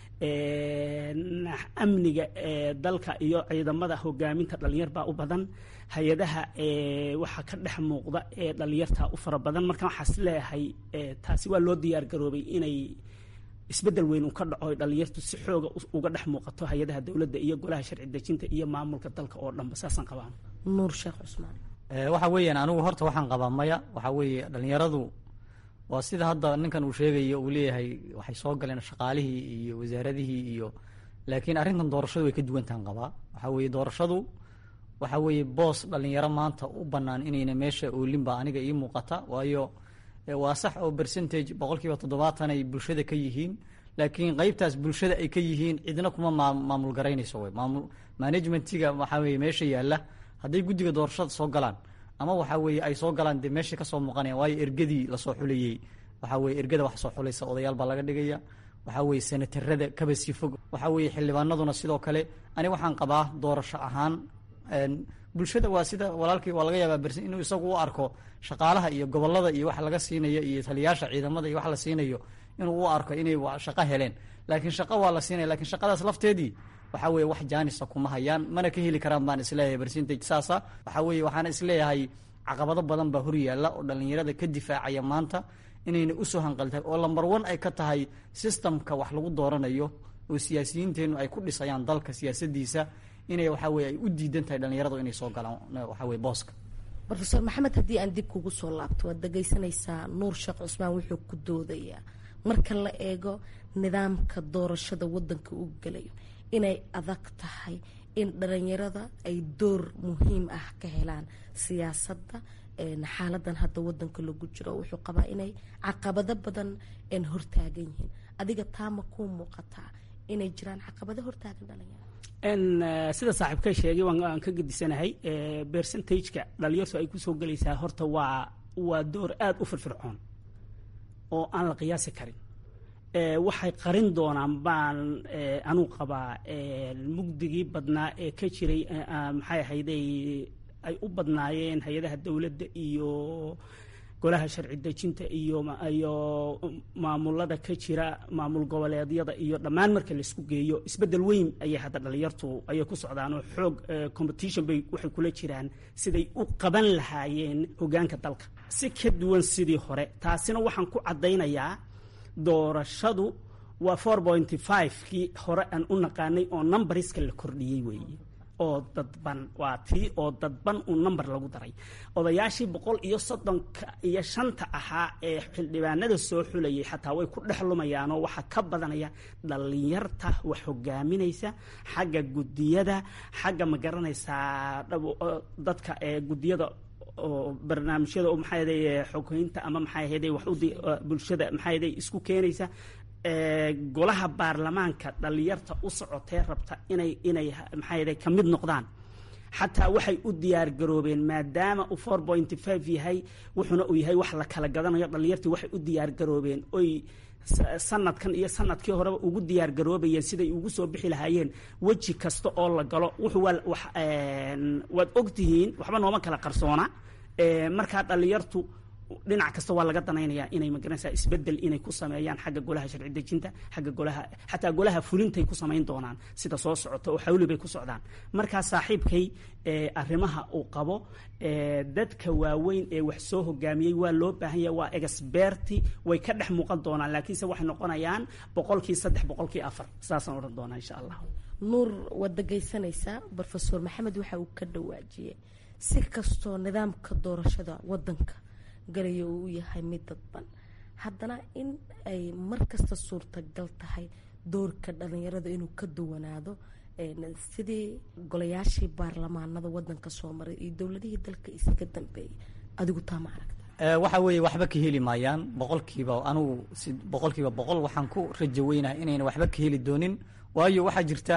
amniga dalka iyo ciidamada hogaaminta dhalinyar baa u badan hay-adaha waxaa ka dhex muuqda ee dhalinyarta u fara badan marka waxaas leeyahay taasi waa loo diyaar garoobay inay isbedel weyn uu ka dhaco dhalinyartu si xooga uga dhex muuqato hay-adaha dowladda iyo golaha sharci dejinta iyo maamulka dalka oo dhanba saasaan qabaan. nuur sheekh cusmaan waxa weeyaan anigu horta waxaan qabaa maya waxa weeye dhalinyaradu waa sida hadda ninkan uu sheegayo uu leeyahay waxay soo galeen shaqaalihii iyo wasaaradihii iyo laakiin arrintan doorashadu way ka duwantahan qabaa waxa weeye doorashadu waxa weeye boos dhalinyaro maanta u bannaan inayna meesha oolinba aniga ii muuqata waayo waa sax oo percentage boqolkiiba toddobaatan ay bulshada ka yihiin laakiin qaybtaas bulshada ay ka yihiin cidna kuma maamul garaynayso wey maamul managementiga waxaa weeye meesha yaalla hadday guddiga doorashada soo galaan ama waxa weeye ay soo galaan dee meesha kasoo muuqanaya waayo ergadii lasoo xulayey waxa weye ergada wax soo xulaysa odayaal baa laga dhigaya waxa weeye senatarada kaba sii fog waxa weeye xildhibaanaduna sidoo kale ani waxaan qabaa doorasho ahaan bulshada waa sida walaalkii waa laga yaabaa bersin inuu isagu u arko shaqaalaha iyo gobolada iyo wax laga siinayo iyo taliyaasha ciidamada iyo wax la siinayo inuu u arko inay shaqo heleen laakiin shaqo waa la siinaya lakiin shaqadaas lafteedii waxa weeye wax jaanisa kuma hayaan mana ka heli karaan baan isleeyahay percentage saasa waxa weeye waxaana isleeyahay caqabado badan baa hor yaalla oo dhalinyarada ka difaacaya maanta inayna usoo hanqaltahay oo lamber one ay ka tahay systemka wax lagu dooranayo oo siyaasiyiinteennu ay ku dhisayaan dalka siyaasadiisa inay waxa weye ay u diidan tahay dhalinyaradu inay soo galaan waxa weye booska rofeor maxamed haddii aan dib kugu soo laabto waad dhegaysanaysaa nuur sheekh cusmaan wuxuu ku doodayaa marka la eego nidaamka doorashada wadanka uu gelayo inay adag tahay in dhalinyarada ay door muhiim ah ka helaan siyaasadda xaaladan hadda wadanka lagu jiro wuxuu qabaa inay caqabado badan hortaagan yihiin adiga taama kuu muuqataa inay jiraan caqabado hortaagan dhalinyarada sida saaxiibka sheegay waan ka gedisanahay percentageka dhalinyartu ay kusoo gelaysaa horta waa waa door aada u firfircoon oo aan la qiyaasi karin waxay qarin doonaan baan anuu qabaa mugdigii badnaa ee ka jiray maxay ahayday ay u badnaayeen hay-adaha dowladda iyo golaha sharci dejinta iyo iyo maamulada ka jira maamul goboleedyada iyo dhammaan marka laisku geeyo isbedel weyn ayay hadda dhalinyartu ayay ku socdaan oo xoog competition bay waxay kula jiraan siday u qaban lahaayeen hogaanka dalka si ka duwan sidii hore taasina waxaan ku caddaynayaa doorashadu waa four pointy five kii hore aan u naqaanay oo numbariska la kordhiyey weeye oo dadban waa tii oo dadban uu number lagu daray odayaashii boqol iyo soddonka iyo shanta ahaa ee xildhibaanada soo xulayay xataa way ku dhex lumayaanoo waxaa ka badanaya dhalinyarta wax hogaaminaysa xagga guddiyada xagga ma garanaysaa dadka ee guddiyada oo barnaamijyada oo maxay ahayd xogeynta ama maxay ahayd wax u bulshada maxay ahayd isku keenaysa golaha baarlamaanka dhalinyarta u socotee rabta inay inay maxay ahayd ka mid noqdaan xataa waxay u diyaar garoobeen maadaama uu four pointy five yahay wuxuuna uu yahay wax la kala gadanayo dhalinyartii waxay u diyaar garoobeen oy sanadkan iyo sanadkii horeba ugu diyaar garoobayeen siday ugu soo bixi lahaayeen weji kasta oo la galo wuxuu waa wax waad ogtihiin waxba nooma kala qarsoona markaa dhalinyartu dhinac kasta waa laga danaynayaa inay magaranaysaa isbedel inay ku sameeyaan xagga golaha sharci dejinta xagga golaha xataa golaha fulintay ku samayn doonaan sida soo socota oo xawli bay ku socdaan markaa saaxiibkay arrimaha uu qabo dadka waaweyn ee wax soo hogaamiyey waa loo baahan yahay waa experti way ka dhex muuqan doonaan laakiinse waxay noqonayaan boqolkii saddex boqolkii afar saasaan odhan doonaa insha allah nuur waad dhegaysanaysaa brofesor maxamed waxa uu ka dhawaajiyey si kastoo nidaamka doorashada wadanka galayo uu yahay mid dadban haddana in ay mar kasta suurtagal tahay doorka dhalinyarada inuu ka duwanaado sidii golayaashii baarlamaanada wadanka soo maray iyo dowladihii dalka isaga dambeeyay adigu taa ma aragta waxa weeye waxba ka heli maayaan boqolkiiba anugu si boqolkiiba boqol waxaan ku rajo weynahay inayna waxba ka heli doonin waayo waxaa jirta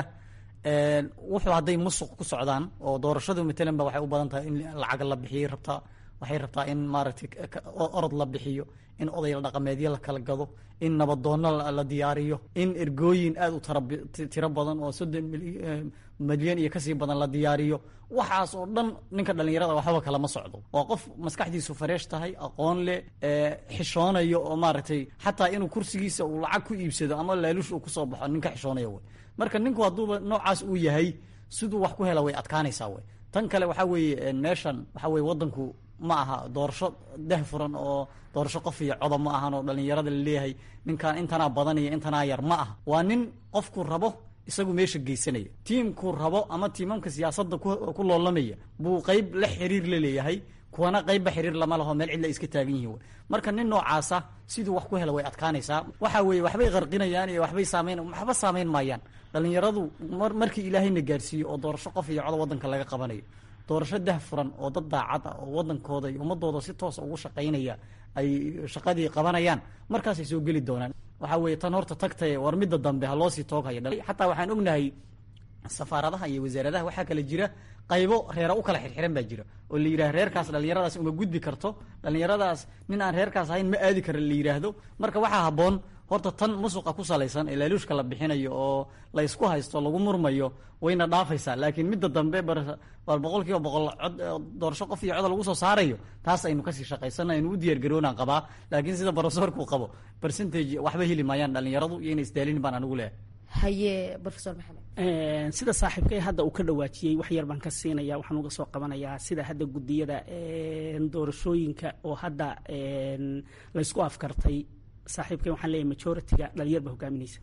wuxuu hadday musuq ku socdaan oo doorashadu matalan ba waxay u badan tahay in lacag la bixiyay rabtaa waxay rabtaa in maaragtay orod la bixiyo in oday dhaqameedyo la kala gado in nabadoono la diyaariyo in ergooyin aad u tiro badan oo soddon milyan iyo kasii badan la diyaariyo waxaas oo dhan ninka dhallinyarada waxba kalama socdo waa qof maskaxdiisu fareesh tahay aqoon leh xishoonayo oo maaragtay xataa inuu kursigiisa uu lacag ku iibsado ama laaluush uu kusoo baxo ninka xishoonayo wey marka ninku hadduuba noocaas uu yahay siduu wax ku hela way adkaanaysaa wey tan kale waxaa weeye meeshan waxaa weye waddanku ma aha doorasho dah furan oo doorasho qof iyo codob ma ahan oo dhallinyarada laleeyahay ninkan intanaa badan iyo intanaa yar ma aha waa nin qofku rabo isagu meesha geysanaya tiimkuu rabo ama tiimamka siyaasadda ku loolamaya buu qeyb la xiriir la leeyahay kuwana qeybba xiriir lama laho meel cidla iska taagan yihiin marka nin noocaasa siduu wax ku hela way adkaanaysaa waxaa weeye waxbay qarqinayaan iyo waxbay saameyn waxba saameyn maayaan dhallinyaradu markii ilaahayna gaarsiiyo oo doorasho qof iyo codob waddanka laga qabanayo doorasho dah furan oo dad daacad ah oo waddankooda iyo ummadooda si toosa ugu shaqaynaya ay shaqadii qabanayaan markaasay soo geli doonaan waxaa weeye tan horta tagtaye war midda dambe ha loo sii tooghaya xataa waxaan ognahay safaaradaha iyo wasaaradaha waxaa kale jira qaybo reera u kala xirxiran baa jira oo la yidhaha reerkaas dhallinyaradaas uma gudbi karto dhallinyaradaas nin aan reerkaas ahayn ma aadi kara la yidhaahdo marka waxaa habboon horta tan musuqa ku salaysan ee laaluushka la bixinayo oo la isku haysto lagu murmayo wayna dhaafaysaa laakiin midda dambe bar boqol kiiba boqol cod doorasho qof iyo cod lagu soo saarayo taas aynu kasii shaqaysana aynu u diyaar garoonaan qabaa laakiin sida profesorku qabo percentage waxba heli maayaan dhallinyaradu iyo inay isdaalin baan anigu leeyahay haye professor maxamed sida saaxiibkay hadda uu ka dhawaajiyey wax yar baan ka siinaya waxaan uga soo qabanayaa sida hadda gudiyada doorashooyinka oo hadda laysku afkartay saaxiibkay waxaan leeyahay majority-ga dhalinyarba hogaaminaysa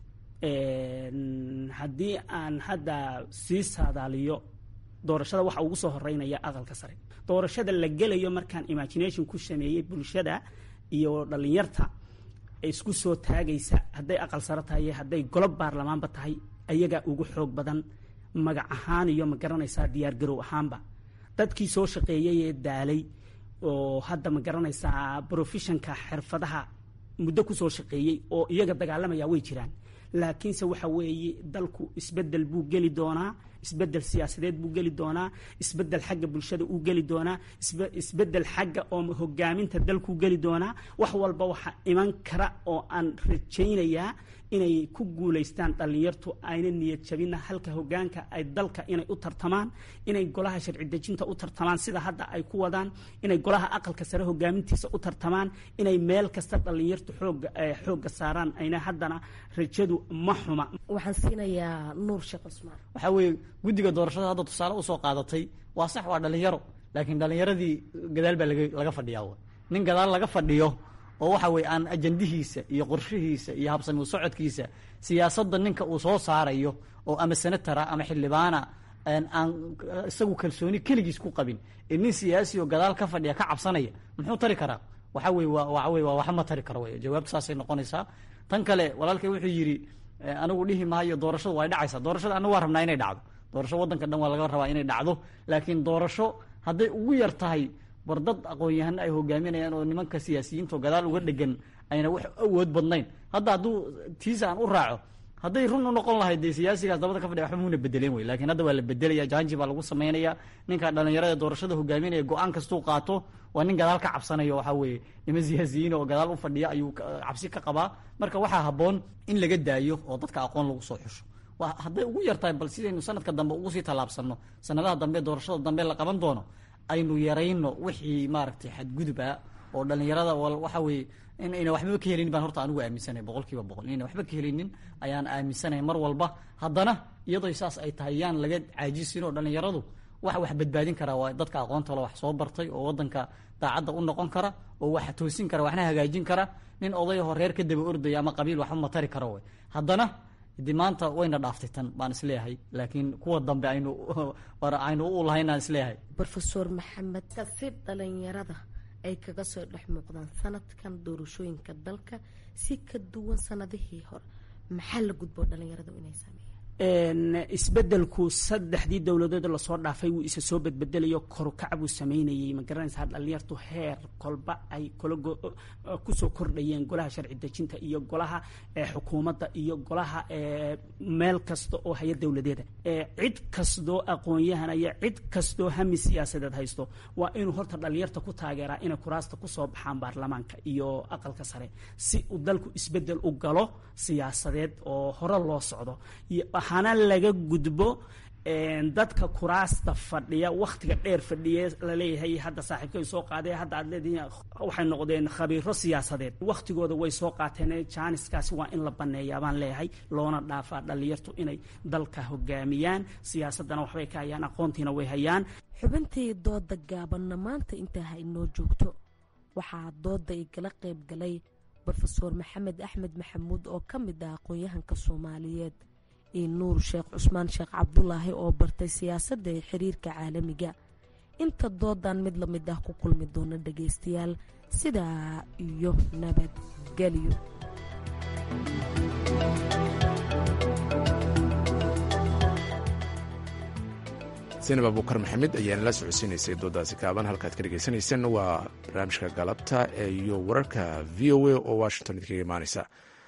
haddii aan hadda sii saadaaliyo doorashada waxa ugu soo horeynaya aqalka sare doorashada la gelayo markaan imagination ku sameeyey bulshada iyo dhalinyarta isku soo taagaysa hadday aqal sare tahay hadday golob baarlamaanba tahay ayagaa ugu xoog badan magac ahaan iyo ma garanaysaa diyaar garow ahaanba dadkii soo shaqeeyey ee daalay oo hadda ma garanaysaa professionka xirfadaha muddo ku soo shaqeeyey oo iyaga dagaalamaya way jiraan laakiinse waxa weeye dalku isbedel buu geli doonaa isbedel siyaasadeed buu geli doonaa isbedel xagga bulshada uu geli doonaa isbedel xagga oo hogaaminta dalkuu geli doonaa wax walba waxa iman kara oo aan rajaynayaa inay ku guulaystaan dhallinyartu ayna niyad jabina halka hogaanka ay dalka inay u tartamaan inay golaha sharci dejinta u tartamaan sida hadda ay ku wadaan inay golaha aqalka sare hogaamintiisa u tartamaan inay meel kasta dhallinyartu xooga xooga saaraan ayna haddana rajadu ma xuma waxaan siinayaa nuur sheekh cusmaan waxaa weeye guddiga doorashada hadda tusaale usoo qaadatay waa sax waa dhallinyaro laakiin dhallinyaradii gadaal baa laga laga fadhiyaa nin gadaal laga fadhiyo oo waxa weye aan ajandihiisa iyo qorshihiisa iyo habsami socodkiisa siyaasadda ninka uu soo saarayo oo ama senatara ama xildhibaana aan isagu kalsooni keligiis ku qabin ee nin siyaasi oo gadaal ka fadhiya ka cabsanaya muxuu tari karaa waxa weye waa waxa weye waa waxma tari karo wey jawaabtu saasay noqonaysaa tan kale walaalkay wuxuu yidhi anigu dhihi maayo doorashadu way dhacaysaa doorashada anagu waa rabnaa inay dhacdo doorasho waddanka dhan waa laga rabaa inay dhacdo laakiin doorasho hadday ugu yar tahay war dad aqoon-yahano ay hogaaminayaan oo nimanka siyaasiyiinta oo gadaal uga dhegan ayna wax awood badnayn hadda hadduu tiisa aan u raaco hadday run u noqon lahayd dee siyaasigaas dabada ka fadhiya waxba muuna bedeleen wey lakiin hadda waa la bedelaya janji baa lagu samaynaya ninka dhalinyarada doorashada hogaaminaya go-aan kastuu qaato waa nin gadaal ka cabsanayo waxaa weeye niman siyaasiyiin oo gadaal u fadhiya ayuu cabsi ka qabaa marka waxaa habboon in laga daayo oo dadka aqoon lagu soo xusho hadday ugu yartahay bal sidaynu sanadka dambe ugu sii tallaabsanno sanadaha dambe doorashada dambe la qaban doono aynu yarayno wixii maaragtay xadguduba oo dhalinyarada waxa weeye in ayna waxbaba ka helinin baan horta anigu aaminsanay boqol kiiba boqol inayna waxba ka helinin ayaan aaminsanay mar walba haddana iyadoo saas ay tahay yaan laga caajisin oo dhalinyaradu waxa wax badbaadin karaa waa dadka aqoonta le wax soo bartay oo waddanka daacadda u noqon kara oo wax toosin kara waxna hagaajin kara nin odayahoo reer ka daba ordaya ama qabiil waxba ma tari karo wey haddana de maanta wayna dhaaftay tan baan isleeyahay laakiin kuwa dambe aynu aynu u lahaynaan isleeyahay professor maxamed si dhalinyarada ay kaga soo dhex muuqdaan sanadkan doorashooyinka dalka si ka duwan sanadihii hore maxaa la gudbo dhalinyaradu inay sameeyaan isbedelku saddexdii dowladood lasoo dhaafay wuu isa soo bedbedelayo korukac buu samaynayay ma garanaysaa dhalinyartu heer kolba ay kula kusoo kordhayeen golaha sharci dejinta iyo golaha xukuumadda iyo golaha meel kasta oo haya dowladeeda cid kastoo aqoon-yahan iyo cid kastoo hami siyaasadeed haysto waa inuu horta dhalinyarta ku taageeraa inay kuraasta kusoo baxaan baarlamaanka iyo aqalka sare si uu dalku isbedel u galo siyaasadeed oo hore loo socdo waxaana laga gudbo dadka kuraasta fadhiya wakhtiga dheer fadhiye laleeyahay hadda saaxiibkay soo qaadee hadda aad leedihiin waxay noqdeen khabiiro siyaasadeed wakhtigooda way soo qaateen jaaniskaasi waa in la baneeyaa baan leeyahay loona dhaafaa dhalinyartu inay dalka hogaamiyaan siyaasadana waxbay ka hayaan aqoontiina way hayaan xubintii dooda gaabanna maanta intaa ha inoo joogto waxaa dooda igala qayb galay brofeor maxamed axmed maxamuud oo ka mid ah aqoon-yahanka soomaaliyeed iyo nuur sheekh cusmaan sheekh cabdulaahi oo bartay siyaasadda ee xiriirka caalamiga inta doodan mid la mid ah ku kulmi doona dhagaystayaal sidaa iyo nabadgelyo sinab abukar maxamed ayaana la socodsiinaysay doodaasi kaaban halkaad ka dhegaysanaysan waa barnaamijka galabta iyo wararka v o a oo washington idinkaga imaanaysa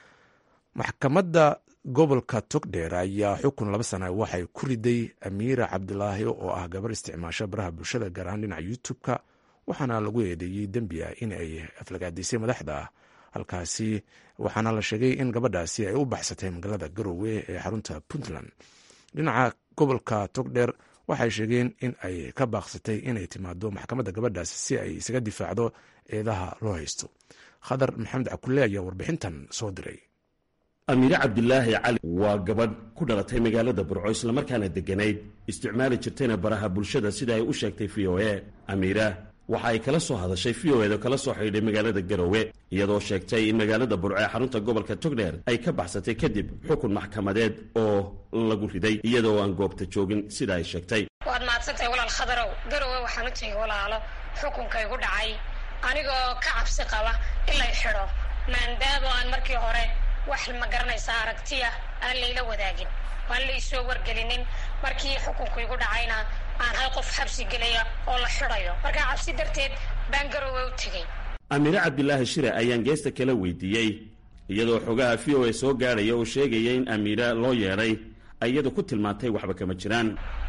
maxkamadda gobolka togdheer ayaa xukun laba sana waxay ku riday amiira cabdilaahi oo ah gabar isticmaasho baraha bulshada gaar ahaan dhinaca youtube-ka waxaana lagu eedeeyey dembi ah in ay aflagaadisay madaxda halkaasi waxaana la sheegay in gabadhaasi ay u baxsatay magaalada garowe ee xarunta puntland dhinaca gobolka togdheer waxay sheegeen in ay ka baaqsatay inay timaado maxkamadda gabadhaasi si ay isaga difaacdo eedaha loo haysto khadar maxamed cakulle ayaa warbixintan soo diray amiire cabdilaahi cali waa gabadh ku dhalatay magaalada burco islamarkaana degganayd isticmaali jirtayna baraha bulshada sida ay u sheegtay v o a amiira waxa ay kala soo hadashay v o eda kala soo xidhiidhay magaalada garowe iyadoo sheegtay in magaalada burco ee xarunta gobolka togdheer ay ka baxsatay kadib xukun maxkamadeed oo lagu riday iyadoo aan goobta joogin sida ay sheegtay waad mahadsantahay walaal khadarow garowe waxaan u tegay walaalo xukunka igu dhacay anigoo ka cabsi qaba in lay xidho maandaabo aan markii hore wax ma garanaysaa aragtiya aan layla wadaagin waan laysoo wargelinin markii xukunku igu dhacayna aan hal qof xabsi gelaya oo la xidhayo markaa cabsi darteed baan garowe u tegey amiire cabdilaahi shire ayaan geesta kala weydiiyey iyadoo xogaha v o a soo gaadhaya oo sheegaya in amiira loo yeedhay iyadu ku tilmaantay waxba kama jiraan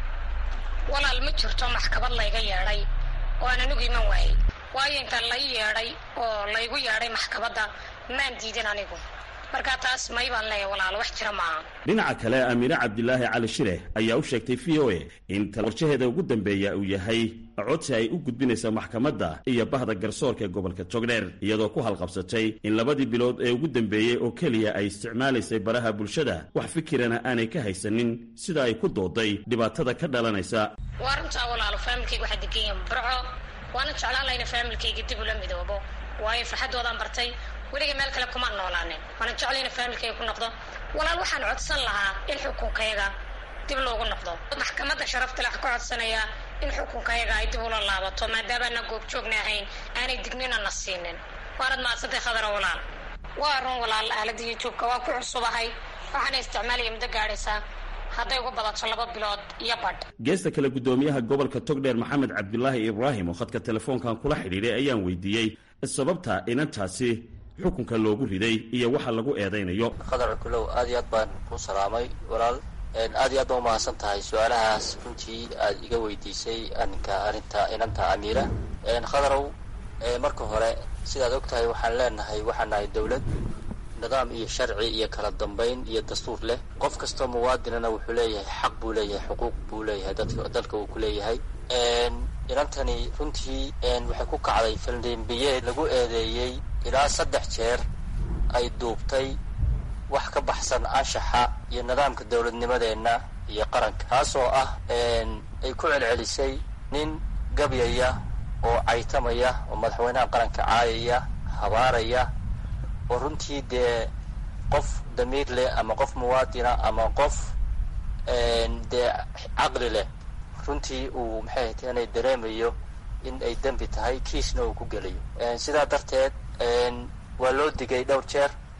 walaal ma jirto maxkamad layga yeedhay oo aan anigu iman waayey waayo inta lay yeedhay oo laygu yeedhay maxkamadda maan diidin anigu markaa taas may baan leeyahay walaalo wax jira maaha dhinaca kale amiire cabdilaahi cali shire ayaa u sheegtay v o a in warshaheeda ugu dambeeya uu yahay codsi ay u gudbinaysa maxkamadda iyo bahda garsoorka ee gobolka togdheer iyadoo ku halqabsatay in labadii bilood ee ugu dambeeyey oo keliya ay isticmaalaysay baraha bulshada wax fikirana aanay ka haysanin sida ay ku dooday dhibaatada ka dhalanaysa waa runtaa walaalo faamilkayga waxaa deganyahin burco waana jeclaan lahayna faamilkayga dib ula midoobo waayo farxaddoodaan bartay weliga meel kale kuma noolaanin waana jeclayna faamilkayga ku noqdo walaal waxaan codsan lahaa in xukunkayaga dib loogu noqdo maxkamadda sharafta leh ku codsanayaa in xukunkayaga ay dib ula laabato maadaamaana goobjoogna ahayn aanay dignina na siinin waanad mahadsantay khadaro walaal waa run walaal aaladda youtube-ka waa ku cusubahay waxaana isticmaalaya muddo gaadhaysaa hadday ugu badato laba bilood iyo badh geesta kale guddoomiyaha gobolka togdheer maxamed cabdilaahi ibraahim oo khadka telefoonkan kula xidhiidhay ayaan weydiiyey sababta inantaasi xukunka loogu riday iyo waxa lagu eedaynayo khadar kulow aad iyo aad baan ku salaamay walaal aad iyo aad baan umahadsan tahay su-aalahaas runtii aad iga weydiisay aninka arrinta inanta amiira khadarow marka hore sidaad og tahay waxaan leenahay waxaan nahay dowlad nidaam iyo sharci iyo kala dambayn iyo dastuur leh qof kastoo muwaadinana wuxuu leeyahay xaq buu leeyahay xuquuq buu leeyahay dadka dalka uu ku leeyahay inantani runtii waxay ku kacday faldembiyeed lagu eedeeyey ilaa saddex jeer ay duubtay wax ka baxsan anshaxa iyo nidaamka dowladnimadeenna iyo qaranka taasoo ah ay ku celcelisay nin gabyaya oo caytamaya oo madaxweynaha qaranka caayaya habaaraya oo runtii dee qof damiir leh ama qof muwaadina ama qof dee caqli leh runtii uu maxay hatay inay dareemayo in ay dembi tahay kiisna uu ku gelayo sidaa darteed waa loo digay dhowr jeer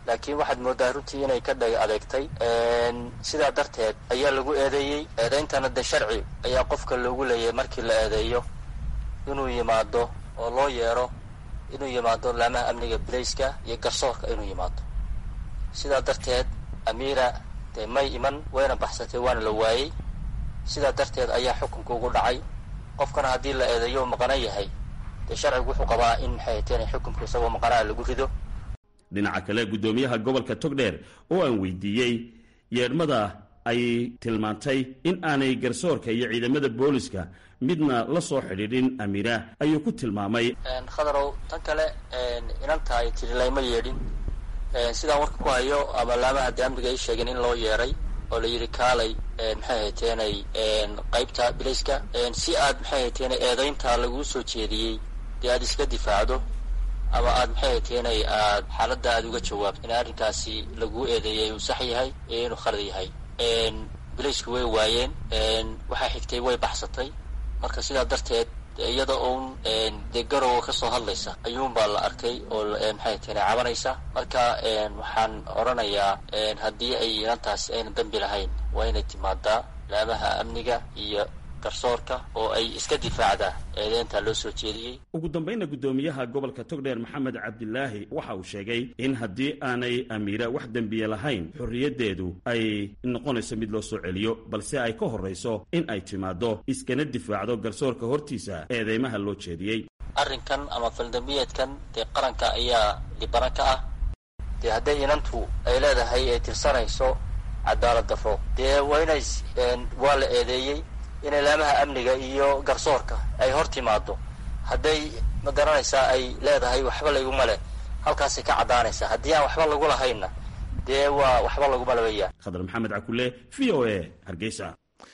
laakiin waxaad moodaa runtii inay ka dhag adeegtay sidaa darteed ayaa lagu eedeeyey eedayntana de sharci ayaa qofka loogu leeyahay markii la eedeeyo inuu yimaado oo loo yeero inuu yimaado laamaha amniga bilayska iyo garsoorka inuu yimaado sidaa darteed amiira dee may iman wayna baxsatay waana la waayey sidaa darteed ayaa xukunka ugu dhacay qofkana haddii la eedeeyo maqanan yahay dee sharcigu wuxuu qabaa in maxay teen xukunka isagoo maqanaa lagu rido dhinaca kale guddoomiyaha gobolka togdheer oo aan weydiiyey yeedhmada ay tilmaantay in aanay garsoorka iyo ciidamada booliska midna la soo xidhiidhin amiira ayuu ku tilmaamay khadarow tan kale inanta ay tiri layma yeedhin sidaan warka ku hayo ama laamaha de amniga ay sheegeen in loo yeeray oo la yidhi kaalay maxay hayteenay qaybta bilayska si aad maxay hayteenay eedaynta laguu soo jeediyey dee aad iska difaacdo ama aad maxay hayteenay aad xaaladda aad uga jawaabto in arrinkaasi laguu eedeeyay uu sax yahay iyo inuu khalad yahay bilaysku way waayeen waxaa xigtay way baxsatay marka sidaa darteed iyada uun dee garowa ka soo hadlaysa ayuunbaa la arkay oo maxay teenay cabanaysa marka waxaan odhanayaa haddii ay inantaasi ayna dambi lahayn waa inay timaadaa laamaha amniga iyo garsoorka oo ay iska difaacdaa eedeynta loo soo jeediyey ugu dambayna guddoomiyaha gobolka togdheer maxamed cabdilaahi waxa uu sheegay in haddii aanay amiira wax dembiye lahayn xorriyaddeedu ay noqonayso mid loo soo celiyo balse ay ka horrayso in ay timaaddo iskana difaacdo garsoorka hortiisa eedeymaha loo jeediyey arrinkan ama faldambiyeedkan dee qaranka ayaa dhibana ka ah dee hadday inantu ay leedahay ay tirsanayso cadaalad darro dee waa inay waa la eedeeyey inay laamaha amniga iyo garsoorka ay hor timaado hadday ma garanaysaa ay leedahay waxba layguma leh halkaasay ka caddaanaysaa haddii aan waxba lagu lahaynna dee waa waxba laguma labayaan khadar maxamed cakule v o a hargeysa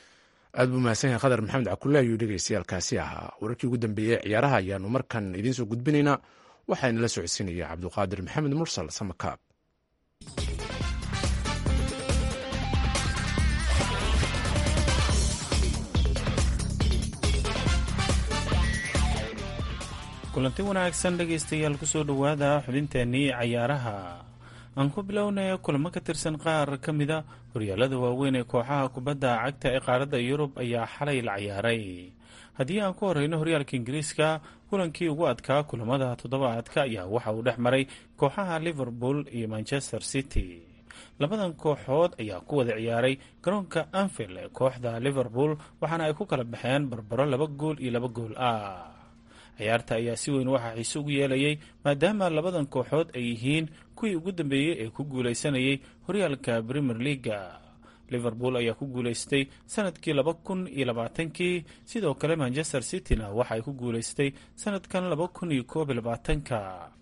aad buu mahadsan yahay khadar maxamed cakule ayuu dhegaystayaalkaasi ahaa wararkii ugu dambeeyey ciyaaraha ayaanu markan idiin soo gudbinaynaa waxaana la socodsiinaya cabduqaadir maxamed mursal samakaab kulanti wanaagsan dhegaystayaal kusoo dhowaada xubinteennii cayaaraha aan ku bilownay kulamo ka tirsan qaar ka mida horyaalada waaweyn ee kooxaha kubadda cagta ee qaaradda yurub ayaa xalay la ciyaaray haddii aan ku horeyno horyaalka ingiriiska kulankii ugu adkaa kulamada toddobaadka ayaa waxa uu dhex maray kooxaha liverpool iyo manchester city labadan kooxood ayaa ku wada ciyaaray garoonka anfield ee kooxda liverpool waxaana ay ku kala baxeen barbaro laba gool iyo laba gool ah ciyaarta ayaa si weyn waxaa xiise ugu yeelayay maadaama labadan kooxood ay yihiin kuwii ugu dambeeyey ee ku guulaysanayay horyaalka premier leaga liverpool ayaa ku guulaystay sanadkii laba kun iyo labaatankii sidoo kale manchester cityna waxa ay ku guulaystay sanadkan laba kun iyo koob iyo labaatanka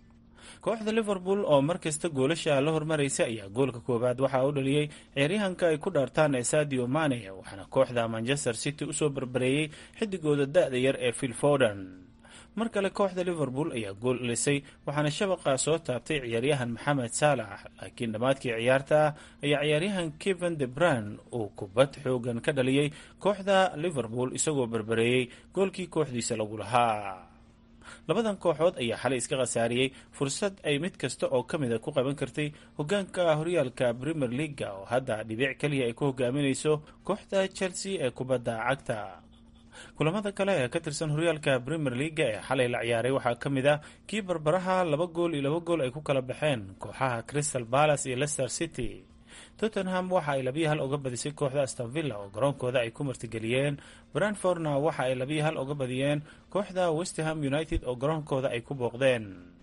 kooxda liverpool oo markasta goolasha la hormaraysa ayaa goolka koowaad waxaa u dhaliyey ciyaaryahanka ay ku dhaartaan ee sadio mane waxaana kooxda manchester city usoo barbareeyey xidigooda da-da yar ee phil foden mar kale kooxda liverpool ayaa gool elisay waxaana shabaqa soo taabtay ciyaaryahan maxamed saalax laakiin dhammaadkii ciyaarta ayaa ciyaaryahan kevin de bruyne uu kubad xoogan ka dhaliyey kooxda liverpool isagoo barbareeyey goolkii kooxdiisa lagu lahaa labadan kooxood ayaa xalay iska khasaariyey fursad ay mid kasta oo ka mida ku qaban kartay hogaanka horyaalka premier leaga oo hadda dhibic keliya ay ku hogaaminayso kooxda chelsea ee kubadda cagta kulamada kale ee ka tirsan horyaalka premier leaga ee xalay la ciyaaray waxaa ka mid ah kii barbaraha laba gool iyo laba gool ay ku kala baxeen kooxaha crystal palace iyo leicester city tottenham waxa ay labiyo hal uga badisay kooxda aston villa oo garoonkooda ay ku martigeliyeen brentfordna waxa ay labiyo hal uga badiyeen kooxda westham united oo garoonkooda ay ku booqdeen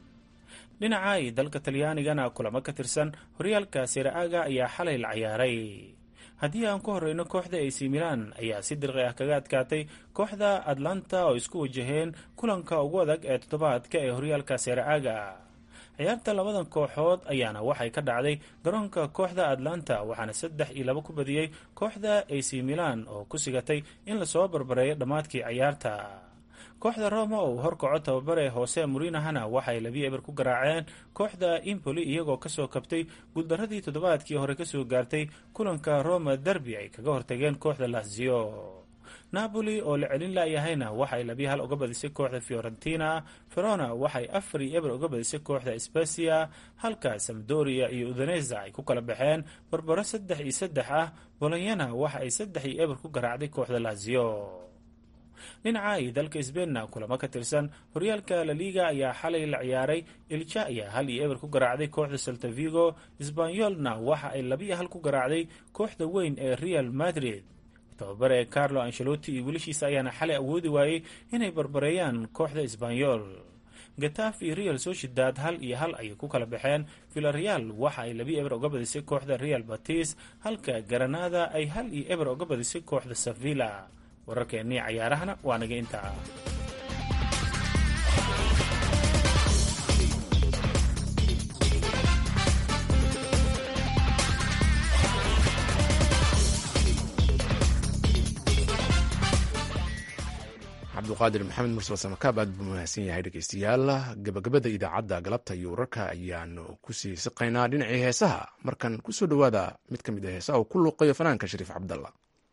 dhinaca iyo dalka talyaanigana kulamo ka tirsan horyaalka serie a-ga ayaa xalay la ciyaaray haddii aan ku horeyno kooxda ac milan ayaa si dirqi ah kaga adkaatay kooxda atlanta oo isku wajaheen kulanka ugu adag ee toddobaadka ee horyaalka serie a-ga ciyaarta labadan kooxood ayaana waxay ka dhacday garoonka kooxda atlanta waxaana saddex iyo laba ku badiyey kooxda ac milan oo ku sigatay in lasoo barbareeyo dhammaadkii ciyaarta kooxda roma oo horkaco tababare hoose murinahana waxay labiyo eber ku garaaceen kooxda impoli iyagoo kasoo kabtay guuldaradii toddobaadkii hore kasoo gaartay kulanka roma derby ay kaga hortageen kooxda lazio napoli oo la celin laayahayna waxay labiyo hal uga badisay kooxda fiorentina. verona waxay afar iyo eber uga badisay kooxda spezia, halka sampdoria iyo udinese ay ku kala baxeen barbaro saddex iyo saddex ah. bolonyana waxa ay saddex iyo eber ku garaacday kooxda lazio. dhinaca iyo dalka sbainna kulamo ka tirsan horyaalka la liga ayaa xalay la ciyaaray. ilja ayaa hal iyo eber ku garaacday kooxda celta vigo. sbanyolna waxa ay labiyo hal ku garaacday kooxda weyn ee real madrid. tababare carlo ancelotti iyo wiilashiisa ayaana xalay awoodi waayey inay barbareeyaan kooxda sbanyol. gataaf iyo real sociedad hal iyo hal ayay ku kala baxeen. villareal waxa ay labiyo eber uga badisay kooxda real batis, halka granada ay hal iyo eber uga badisay kooxda sevilla. wararkeennii cayaarahana waa naga intaa. cabduqaadir maxamed mursal samakaab aad buu mahadsan yahay dhegeystayaal. gabagabada idaacadda galabta iyo wararka ayaanu kusii siqaynaa dhinacii heesaha. markan kusoo dhowaada mid ka mid a heesaha uu ku luuqayo fanaanka shariif cabdalla.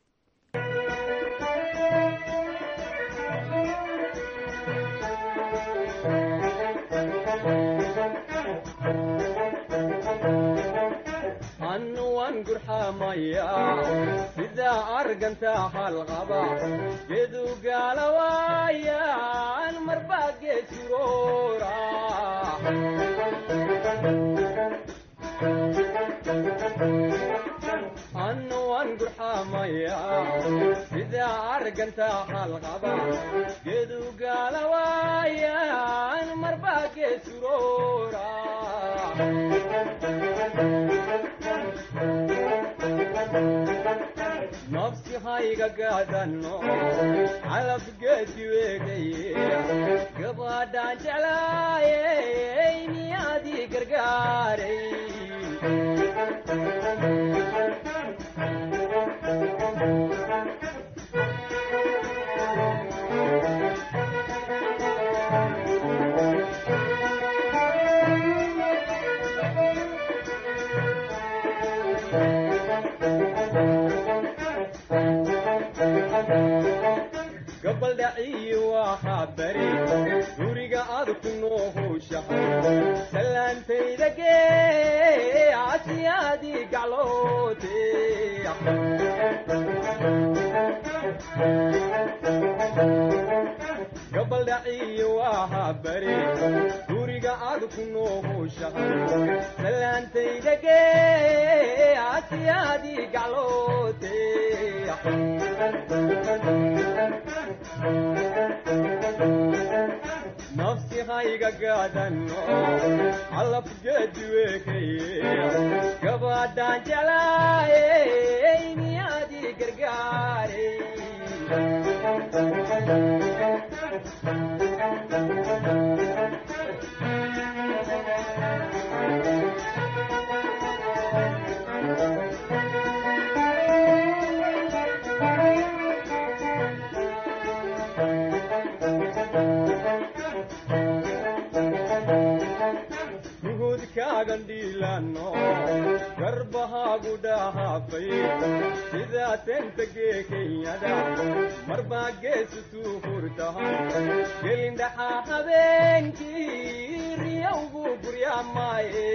sida arganta halqaba geedu gaalawayaan marbaa geesuroora annu waan gurxamaya sida arganta halqaba geedu gaalawayaan marbaa geesuroora nafsi hayga gaadano calab geedki weegaye gabadhaan jeclaayey miyaadii gargaaray gabaldhaciyi waxaa bari guriga aad ku noohowshahay salaantayda gee casiyaadii gacloote gabaldhaciyi waxaa bari guriga aad ku noohowshahay salaantayda gee casiyaadii gacloote nafsi hayga gaadano calab geedi weekaye gabadhaan jeclaayey miyaadii gargaaray gandhiilano garbahaagu dhahaafay sidaa tenta gee kenyada marbaa geesu tuu hurtahay gelindhaxaa habeenkii riyowgu guryaamaaye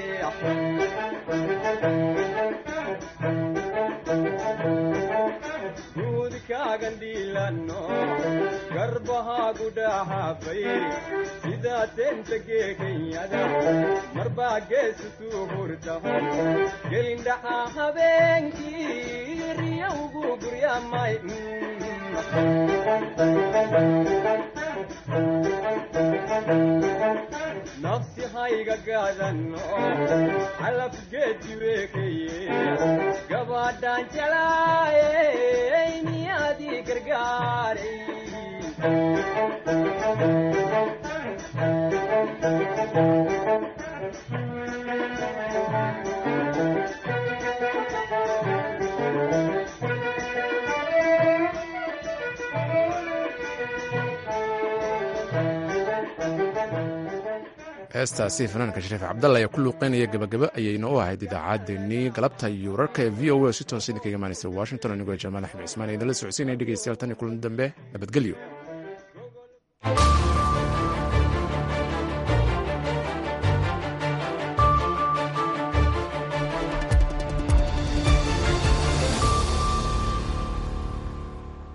guudkaagandhiilano garbahaagu dhahaafay sidaa tenta gee kenyada marbaa geesu tuu hurtahay gelindhaxaa habeenkii riyowgu guryaamay nafsi hayga gaadano calab geedi weekaye gabadhaan jeclaayey miyaadii gargaaray heestaasi fanaanka shariif cabdalla ayaa ku luuqeynaya gabagaba ayayna u ahayd idaacaddeenii galabta iyo wararka ee v o a si toos idinkaga imaanaysa washington anigoo jamaal axmed cismaan idinla socodsiinaya dhegeystayaal tan iyo kulan dambe nabadgelyo